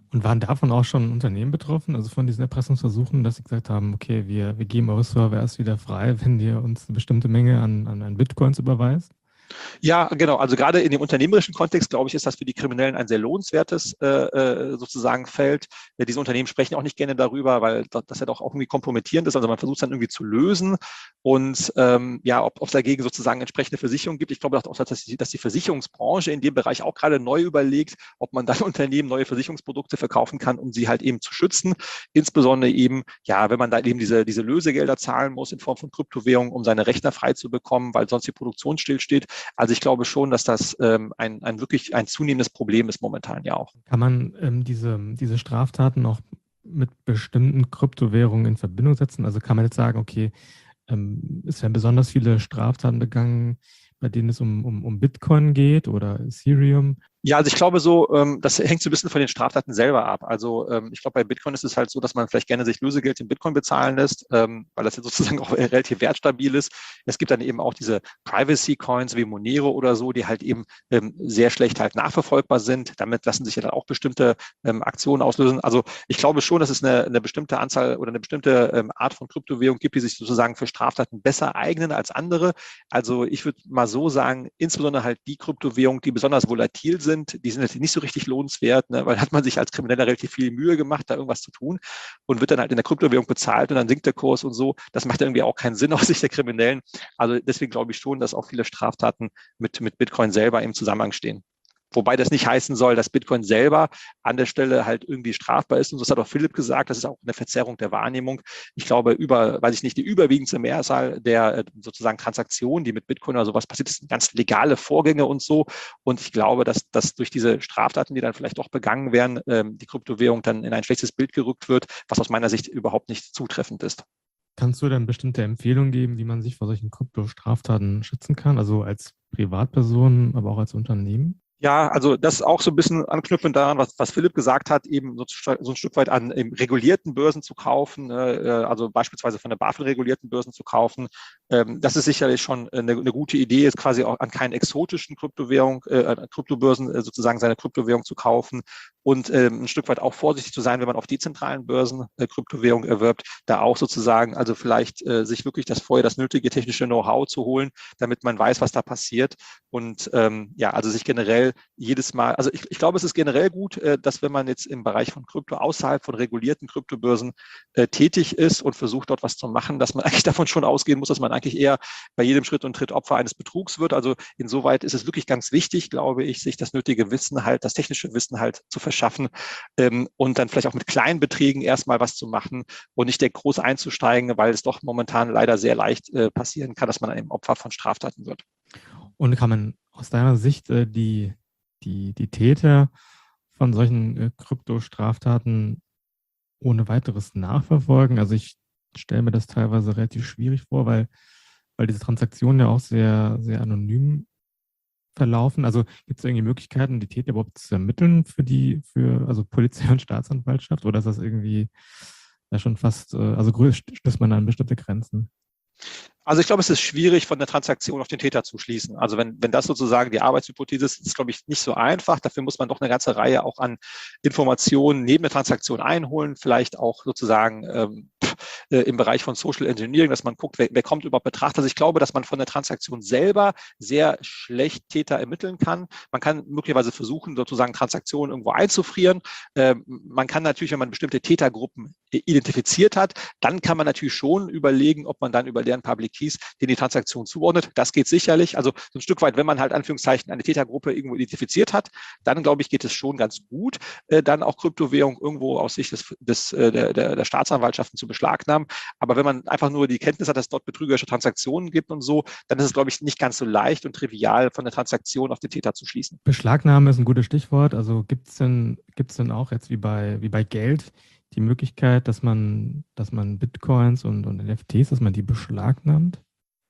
S1: Und waren davon auch schon Unternehmen betroffen, also von diesen Erpressungsversuchen, dass sie gesagt haben, okay, wir, wir geben eure Server erst wieder frei, wenn ihr uns eine bestimmte Menge an, an, an Bitcoins überweist?
S2: Ja, genau. Also gerade in dem unternehmerischen Kontext, glaube ich, ist das für die Kriminellen ein sehr lohnenswertes äh, sozusagen Feld. Ja, diese Unternehmen sprechen auch nicht gerne darüber, weil das ja doch auch irgendwie kompromittierend ist. Also man versucht es dann irgendwie zu lösen. Und ähm, ja, ob es dagegen sozusagen entsprechende Versicherungen gibt. Ich glaube auch, dass die, dass die Versicherungsbranche in dem Bereich auch gerade neu überlegt, ob man dann Unternehmen neue Versicherungsprodukte verkaufen kann, um sie halt eben zu schützen. Insbesondere eben, ja, wenn man da eben diese, diese Lösegelder zahlen muss in Form von Kryptowährungen, um seine Rechner frei zu bekommen, weil sonst die Produktion stillsteht. Also ich glaube schon, dass das ähm, ein, ein wirklich ein zunehmendes Problem ist momentan ja auch.
S1: Kann man ähm, diese, diese Straftaten auch mit bestimmten Kryptowährungen in Verbindung setzen? Also kann man jetzt sagen, okay, ähm, es werden besonders viele Straftaten begangen, bei denen es um, um, um Bitcoin geht oder Ethereum?
S2: Ja, also ich glaube so, ähm, das hängt so ein bisschen von den Straftaten selber ab. Also ähm, ich glaube, bei Bitcoin ist es halt so, dass man vielleicht gerne sich Lösegeld in Bitcoin bezahlen lässt, ähm, weil das ja sozusagen auch relativ wertstabil ist. Es gibt dann eben auch diese Privacy-Coins wie Monero oder so, die halt eben ähm, sehr schlecht halt nachverfolgbar sind. Damit lassen sich ja dann auch bestimmte ähm, Aktionen auslösen. Also ich glaube schon, dass es eine, eine bestimmte Anzahl oder eine bestimmte ähm, Art von Kryptowährung gibt, die sich sozusagen für Straftaten besser eignen als andere. Also ich würde mal so sagen, insbesondere halt die Kryptowährungen, die besonders volatil sind, sind, die sind natürlich nicht so richtig lohnenswert, ne, weil hat man sich als Krimineller relativ viel Mühe gemacht, da irgendwas zu tun und wird dann halt in der Kryptowährung bezahlt und dann sinkt der Kurs und so. Das macht irgendwie auch keinen Sinn aus Sicht der Kriminellen. Also deswegen glaube ich schon, dass auch viele Straftaten mit, mit Bitcoin selber im Zusammenhang stehen. Wobei das nicht heißen soll, dass Bitcoin selber an der Stelle halt irgendwie strafbar ist. Und das hat auch Philipp gesagt, das ist auch eine Verzerrung der Wahrnehmung. Ich glaube, über, weiß ich nicht, die überwiegendste Mehrzahl der sozusagen Transaktionen, die mit Bitcoin oder sowas passiert, sind ganz legale Vorgänge und so. Und ich glaube, dass, dass durch diese Straftaten, die dann vielleicht doch begangen werden, die Kryptowährung dann in ein schlechtes Bild gerückt wird, was aus meiner Sicht überhaupt nicht zutreffend ist.
S1: Kannst du dann bestimmte Empfehlungen geben, wie man sich vor solchen Kryptostraftaten schützen kann? Also als Privatperson, aber auch als Unternehmen?
S2: Ja, also das ist auch so ein bisschen anknüpfend daran, was, was Philipp gesagt hat, eben so, so ein Stück weit an eben regulierten Börsen zu kaufen, äh, also beispielsweise von der BaFin regulierten Börsen zu kaufen. Ähm, das ist sicherlich schon eine, eine gute Idee, jetzt quasi auch an keinen exotischen Kryptowährung, äh, Kryptobörsen äh, sozusagen seine Kryptowährung zu kaufen und ähm, ein Stück weit auch vorsichtig zu sein, wenn man auf dezentralen Börsen äh, Kryptowährung erwirbt, da auch sozusagen, also vielleicht äh, sich wirklich das vorher das nötige technische Know-how zu holen, damit man weiß, was da passiert und ähm, ja, also sich generell jedes Mal, also ich, ich glaube, es ist generell gut, äh, dass wenn man jetzt im Bereich von Krypto außerhalb von regulierten Kryptobörsen äh, tätig ist und versucht, dort was zu machen, dass man eigentlich davon schon ausgehen muss, dass man eigentlich eher bei jedem Schritt und Tritt Opfer eines Betrugs wird. Also insoweit ist es wirklich ganz wichtig, glaube ich, sich das nötige Wissen halt, das technische Wissen halt zu verschaffen ähm, und dann vielleicht auch mit kleinen Beträgen erstmal was zu machen und nicht der groß einzusteigen, weil es doch momentan leider sehr leicht äh, passieren kann, dass man eben Opfer von Straftaten wird.
S1: Und kann man aus deiner Sicht äh, die, die, die Täter von solchen äh, Kryptostraftaten ohne weiteres nachverfolgen? Also ich stelle mir das teilweise relativ schwierig vor, weil, weil diese Transaktionen ja auch sehr, sehr anonym verlaufen. Also gibt es irgendwie Möglichkeiten, die Täter überhaupt zu ermitteln für die, für also Polizei und Staatsanwaltschaft? Oder ist das irgendwie ja schon fast, äh, also stößt man an bestimmte Grenzen?
S2: Also ich glaube, es ist schwierig, von der Transaktion auf den Täter zu schließen. Also wenn, wenn das sozusagen die Arbeitshypothese ist, ist es, glaube ich, nicht so einfach. Dafür muss man doch eine ganze Reihe auch an Informationen neben der Transaktion einholen, vielleicht auch sozusagen ähm, äh, im Bereich von Social Engineering, dass man guckt, wer, wer kommt überhaupt Betracht. Also ich glaube, dass man von der Transaktion selber sehr schlecht Täter ermitteln kann. Man kann möglicherweise versuchen, sozusagen Transaktionen irgendwo einzufrieren. Ähm, man kann natürlich, wenn man bestimmte Tätergruppen identifiziert hat, dann kann man natürlich schon überlegen, ob man dann über deren Public Keys den die Transaktion zuordnet. Das geht sicherlich. Also so ein Stück weit, wenn man halt Anführungszeichen eine Tätergruppe irgendwo identifiziert hat, dann glaube ich, geht es schon ganz gut, äh, dann auch Kryptowährung irgendwo aus Sicht des, des, äh, der, der, der Staatsanwaltschaften zu beschlagnahmen. Aber wenn man einfach nur die Kenntnis hat, dass es dort betrügerische Transaktionen gibt und so, dann ist es, glaube ich, nicht ganz so leicht und trivial, von der Transaktion auf den Täter zu schließen.
S1: Beschlagnahme ist ein gutes Stichwort. Also gibt es denn, gibt's denn auch jetzt wie bei, wie bei Geld die Möglichkeit, dass man, dass man Bitcoins und, und N F Ts, dass man die beschlagnahmt?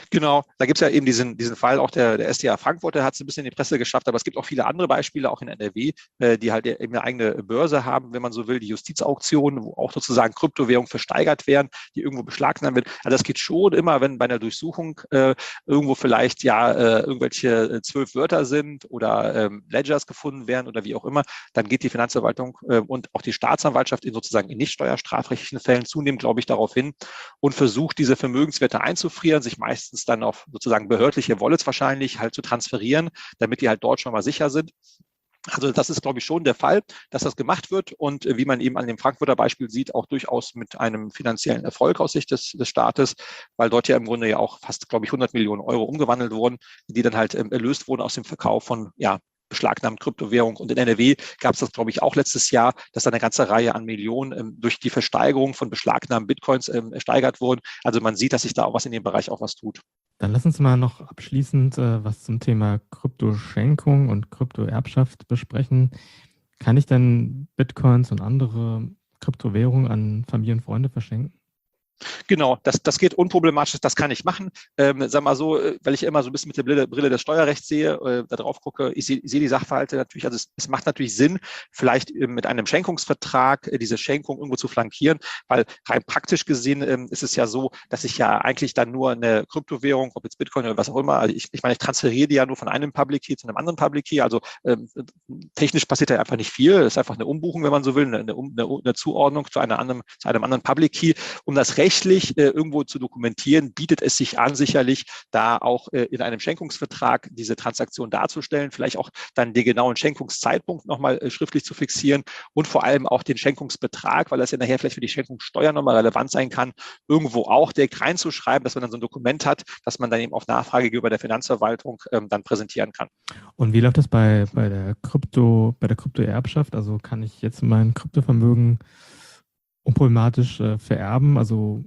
S2: Genau, da gibt es ja eben diesen, diesen Fall, auch der, der S D A Frankfurt, der hat es ein bisschen in die Presse geschafft, aber es gibt auch viele andere Beispiele, auch in N R W, äh, die halt eben eine eigene Börse haben, wenn man so will, die Justizauktionen, wo auch sozusagen Kryptowährungen versteigert werden, die irgendwo beschlagnahmt werden. Also das geht schon immer, wenn bei einer Durchsuchung äh, irgendwo vielleicht ja äh, irgendwelche zwölf Wörter sind oder ähm, Ledgers gefunden werden oder wie auch immer, dann geht die Finanzverwaltung äh, und auch die Staatsanwaltschaft in sozusagen in nicht steuerstrafrechtlichen Fällen zunehmend, glaube ich, darauf hin und versucht, diese Vermögenswerte einzufrieren, sich meistens dann auf sozusagen behördliche Wallets wahrscheinlich halt zu transferieren, damit die halt dort schon mal sicher sind. Also das ist, glaube ich, schon der Fall, dass das gemacht wird und wie man eben an dem Frankfurter Beispiel sieht, auch durchaus mit einem finanziellen Erfolg aus Sicht des, des Staates, weil dort ja im Grunde ja auch fast, glaube ich, hundert Millionen Euro umgewandelt wurden, die dann halt ähm, erlöst wurden aus dem Verkauf von, ja, beschlagnahmten Kryptowährung. Und in N R W gab es das, glaube ich, auch letztes Jahr, dass da eine ganze Reihe an Millionen ähm, durch die Versteigerung von beschlagnahmten Bitcoins ähm, ersteigert wurden. Also man sieht, dass sich da auch was in dem Bereich auch was tut.
S1: Dann lass uns mal noch abschließend äh, was zum Thema Kryptoschenkung und Kryptoerbschaft besprechen. Kann ich denn Bitcoins und andere Kryptowährungen an Familie und Freunde verschenken?
S2: Genau, das, das geht unproblematisch, das kann ich machen. Ähm, sag mal so, weil ich immer so ein bisschen mit der Brille, Brille des Steuerrechts sehe, äh, da drauf gucke, ich sehe seh die Sachverhalte natürlich, also es, es macht natürlich Sinn, vielleicht äh, mit einem Schenkungsvertrag äh, diese Schenkung irgendwo zu flankieren, weil rein praktisch gesehen ähm, ist es ja so, dass ich ja eigentlich dann nur eine Kryptowährung, ob jetzt Bitcoin oder was auch immer, also ich, ich meine, ich transferiere die ja nur von einem Public Key zu einem anderen Public Key, also ähm, technisch passiert da einfach nicht viel, das ist einfach eine Umbuchung, wenn man so will, eine, eine, eine Zuordnung zu, einer anderen, zu einem anderen Public Key, um das Recht rechtlich äh, irgendwo zu dokumentieren, bietet es sich an, sicherlich da auch äh, in einem Schenkungsvertrag diese Transaktion darzustellen, vielleicht auch dann den genauen Schenkungszeitpunkt nochmal äh, schriftlich zu fixieren und vor allem auch den Schenkungsbetrag, weil das ja nachher vielleicht für die Schenkungssteuer nochmal relevant sein kann, irgendwo auch direkt reinzuschreiben, dass man dann so ein Dokument hat, dass man dann eben auf Nachfrage gegenüber der Finanzverwaltung ähm, dann präsentieren kann.
S1: Und wie läuft das bei, bei der Krypto, bei der Kryptoerbschaft? Also kann ich jetzt mein Kryptovermögen unproblematisch äh, vererben? Also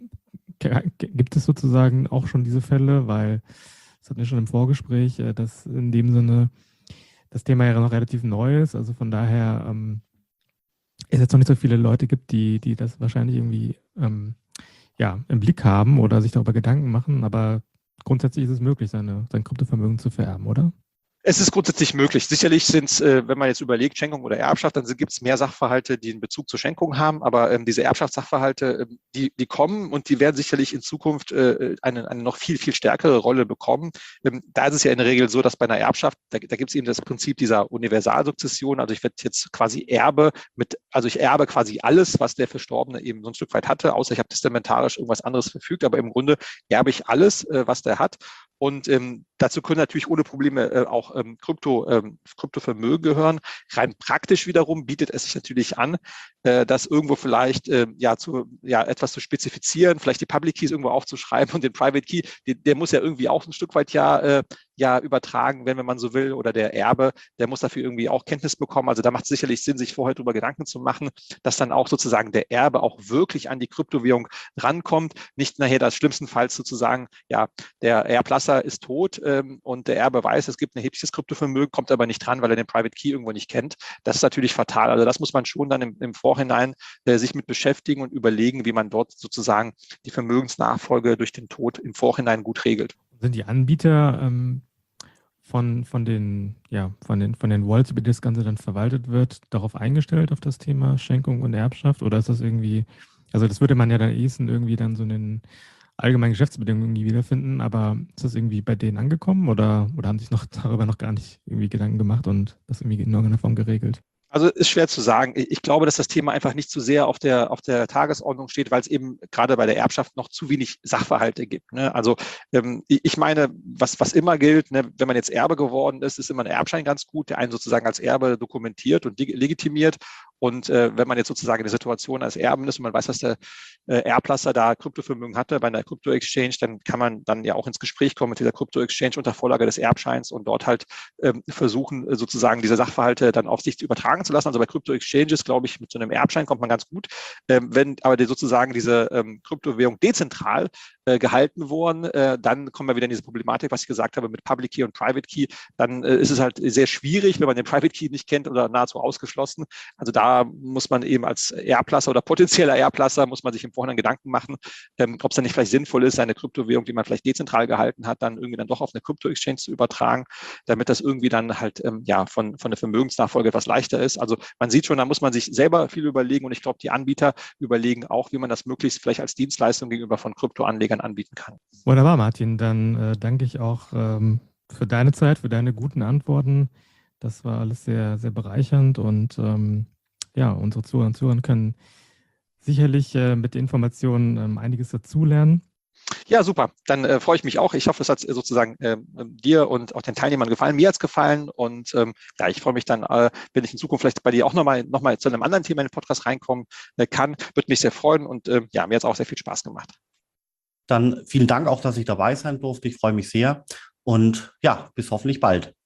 S1: gibt es sozusagen auch schon diese Fälle, weil das hatten wir schon im Vorgespräch, äh, dass in dem Sinne das Thema ja noch relativ neu ist. Also von daher ähm, es jetzt noch nicht so viele Leute gibt, die, die das wahrscheinlich irgendwie ähm, ja, im Blick haben oder sich darüber Gedanken machen. Aber grundsätzlich ist es möglich, seine, sein Kryptovermögen zu vererben, oder?
S2: Es ist grundsätzlich möglich. Sicherlich sind es, äh, wenn man jetzt überlegt, Schenkung oder Erbschaft, dann gibt es mehr Sachverhalte, die einen Bezug zur Schenkung haben. Aber ähm, diese Erbschaftssachverhalte, äh, die, die kommen und die werden sicherlich in Zukunft äh, eine, eine noch viel, viel stärkere Rolle bekommen. Ähm, da ist es ja in der Regel so, dass bei einer Erbschaft, da, da gibt es eben das Prinzip dieser Universalsukzession. Also ich werde jetzt quasi Erbe mit, also ich erbe quasi alles, was der Verstorbene eben so ein Stück weit hatte, außer ich habe testamentarisch irgendwas anderes verfügt. Aber im Grunde erbe ich alles, äh, was der hat. Und ähm, dazu können natürlich ohne Probleme äh, auch ähm, Krypto, ähm, Kryptovermögen gehören. Rein praktisch wiederum bietet es sich natürlich an, äh, das irgendwo vielleicht äh, ja, zu, ja etwas zu spezifizieren, vielleicht die Public Keys irgendwo aufzuschreiben und den Private Key, die, der muss ja irgendwie auch ein Stück weit ja, äh, ja übertragen werden, wenn man so will, oder der Erbe, der muss dafür irgendwie auch Kenntnis bekommen. Also da macht es sicherlich Sinn, sich vorher darüber Gedanken zu machen, dass dann auch sozusagen der Erbe auch wirklich an die Kryptowährung rankommt, nicht nachher das schlimmstenfalls sozusagen, ja, der Erblasser ist tot ähm, und der Erbe weiß, es gibt ein erhebliches Kryptovermögen, kommt aber nicht dran, weil er den Private Key irgendwo nicht kennt. Das ist natürlich fatal. Also das muss man schon dann im, im Vorhinein äh, sich mit beschäftigen und überlegen, wie man dort sozusagen die Vermögensnachfolge durch den Tod im Vorhinein gut regelt.
S1: Sind die Anbieter ähm, von, von den, ja, von den, von den Wallets, über die das Ganze dann verwaltet wird, darauf eingestellt, auf das Thema Schenkung und Erbschaft? Oder ist das irgendwie, also das würde man ja dann ehesten irgendwie dann so in den allgemeinen Geschäftsbedingungen irgendwie wiederfinden, aber ist das irgendwie bei denen angekommen oder, oder haben sich noch darüber noch gar nicht irgendwie Gedanken gemacht und das irgendwie in irgendeiner Form geregelt?
S2: Also ist schwer zu sagen. Ich glaube, dass das Thema einfach nicht zu sehr auf der, auf der Tagesordnung steht, weil es eben gerade bei der Erbschaft noch zu wenig Sachverhalte gibt. Ne? Also ähm, ich meine, was, was immer gilt, ne, wenn man jetzt Erbe geworden ist, ist immer ein Erbschein ganz gut, der einen sozusagen als Erbe dokumentiert und legitimiert. Und äh, wenn man jetzt sozusagen in der Situation als Erben ist und man weiß, dass der äh, Erblasser da Kryptovermögen hatte bei einer Krypto-Exchange, dann kann man dann ja auch ins Gespräch kommen mit dieser Krypto-Exchange unter Vorlage des Erbscheins und dort halt ähm, versuchen, äh, sozusagen diese Sachverhalte dann auf sich zu übertragen zu lassen. Also bei Krypto-Exchanges, glaube ich, mit so einem Erbschein kommt man ganz gut. Ähm, wenn aber die sozusagen diese ähm, Kryptowährung dezentral äh, gehalten wurden, äh, dann kommen wir wieder in diese Problematik, was ich gesagt habe, mit Public Key und Private Key. Dann äh, ist es halt sehr schwierig, wenn man den Private Key nicht kennt oder nahezu ausgeschlossen. Also da da muss man eben als Erblasser oder potenzieller Erblasser, muss man sich im Vorhinein Gedanken machen, ähm, ob es dann nicht vielleicht sinnvoll ist, seine Kryptowährung, die man vielleicht dezentral gehalten hat, dann irgendwie dann doch auf eine Krypto-Exchange zu übertragen, damit das irgendwie dann halt ähm, ja von, von der Vermögensnachfolge etwas leichter ist. Also man sieht schon, da muss man sich selber viel überlegen und ich glaube, die Anbieter überlegen auch, wie man das möglichst vielleicht als Dienstleistung gegenüber von Kryptoanlegern anbieten kann.
S1: Wunderbar, Martin. Dann äh, danke ich auch ähm, für deine Zeit, für deine guten Antworten. Das war alles sehr, sehr bereichernd und ähm, ja, unsere Zuhörer und Zuhörer können sicherlich äh, mit den Informationen ähm, einiges dazulernen.
S2: Ja, super. Dann äh, freue ich mich auch. Ich hoffe, es hat sozusagen äh, dir und auch den Teilnehmern gefallen. Mir hat es gefallen und ähm, ja, ich freue mich dann, äh, wenn ich in Zukunft vielleicht bei dir auch nochmal noch mal zu einem anderen Thema in den Podcast reinkommen äh, kann. Würde mich sehr freuen und äh, ja, mir hat es auch sehr viel Spaß gemacht.
S3: Dann vielen Dank auch, dass ich dabei sein durfte. Ich freue mich sehr und ja, bis hoffentlich bald.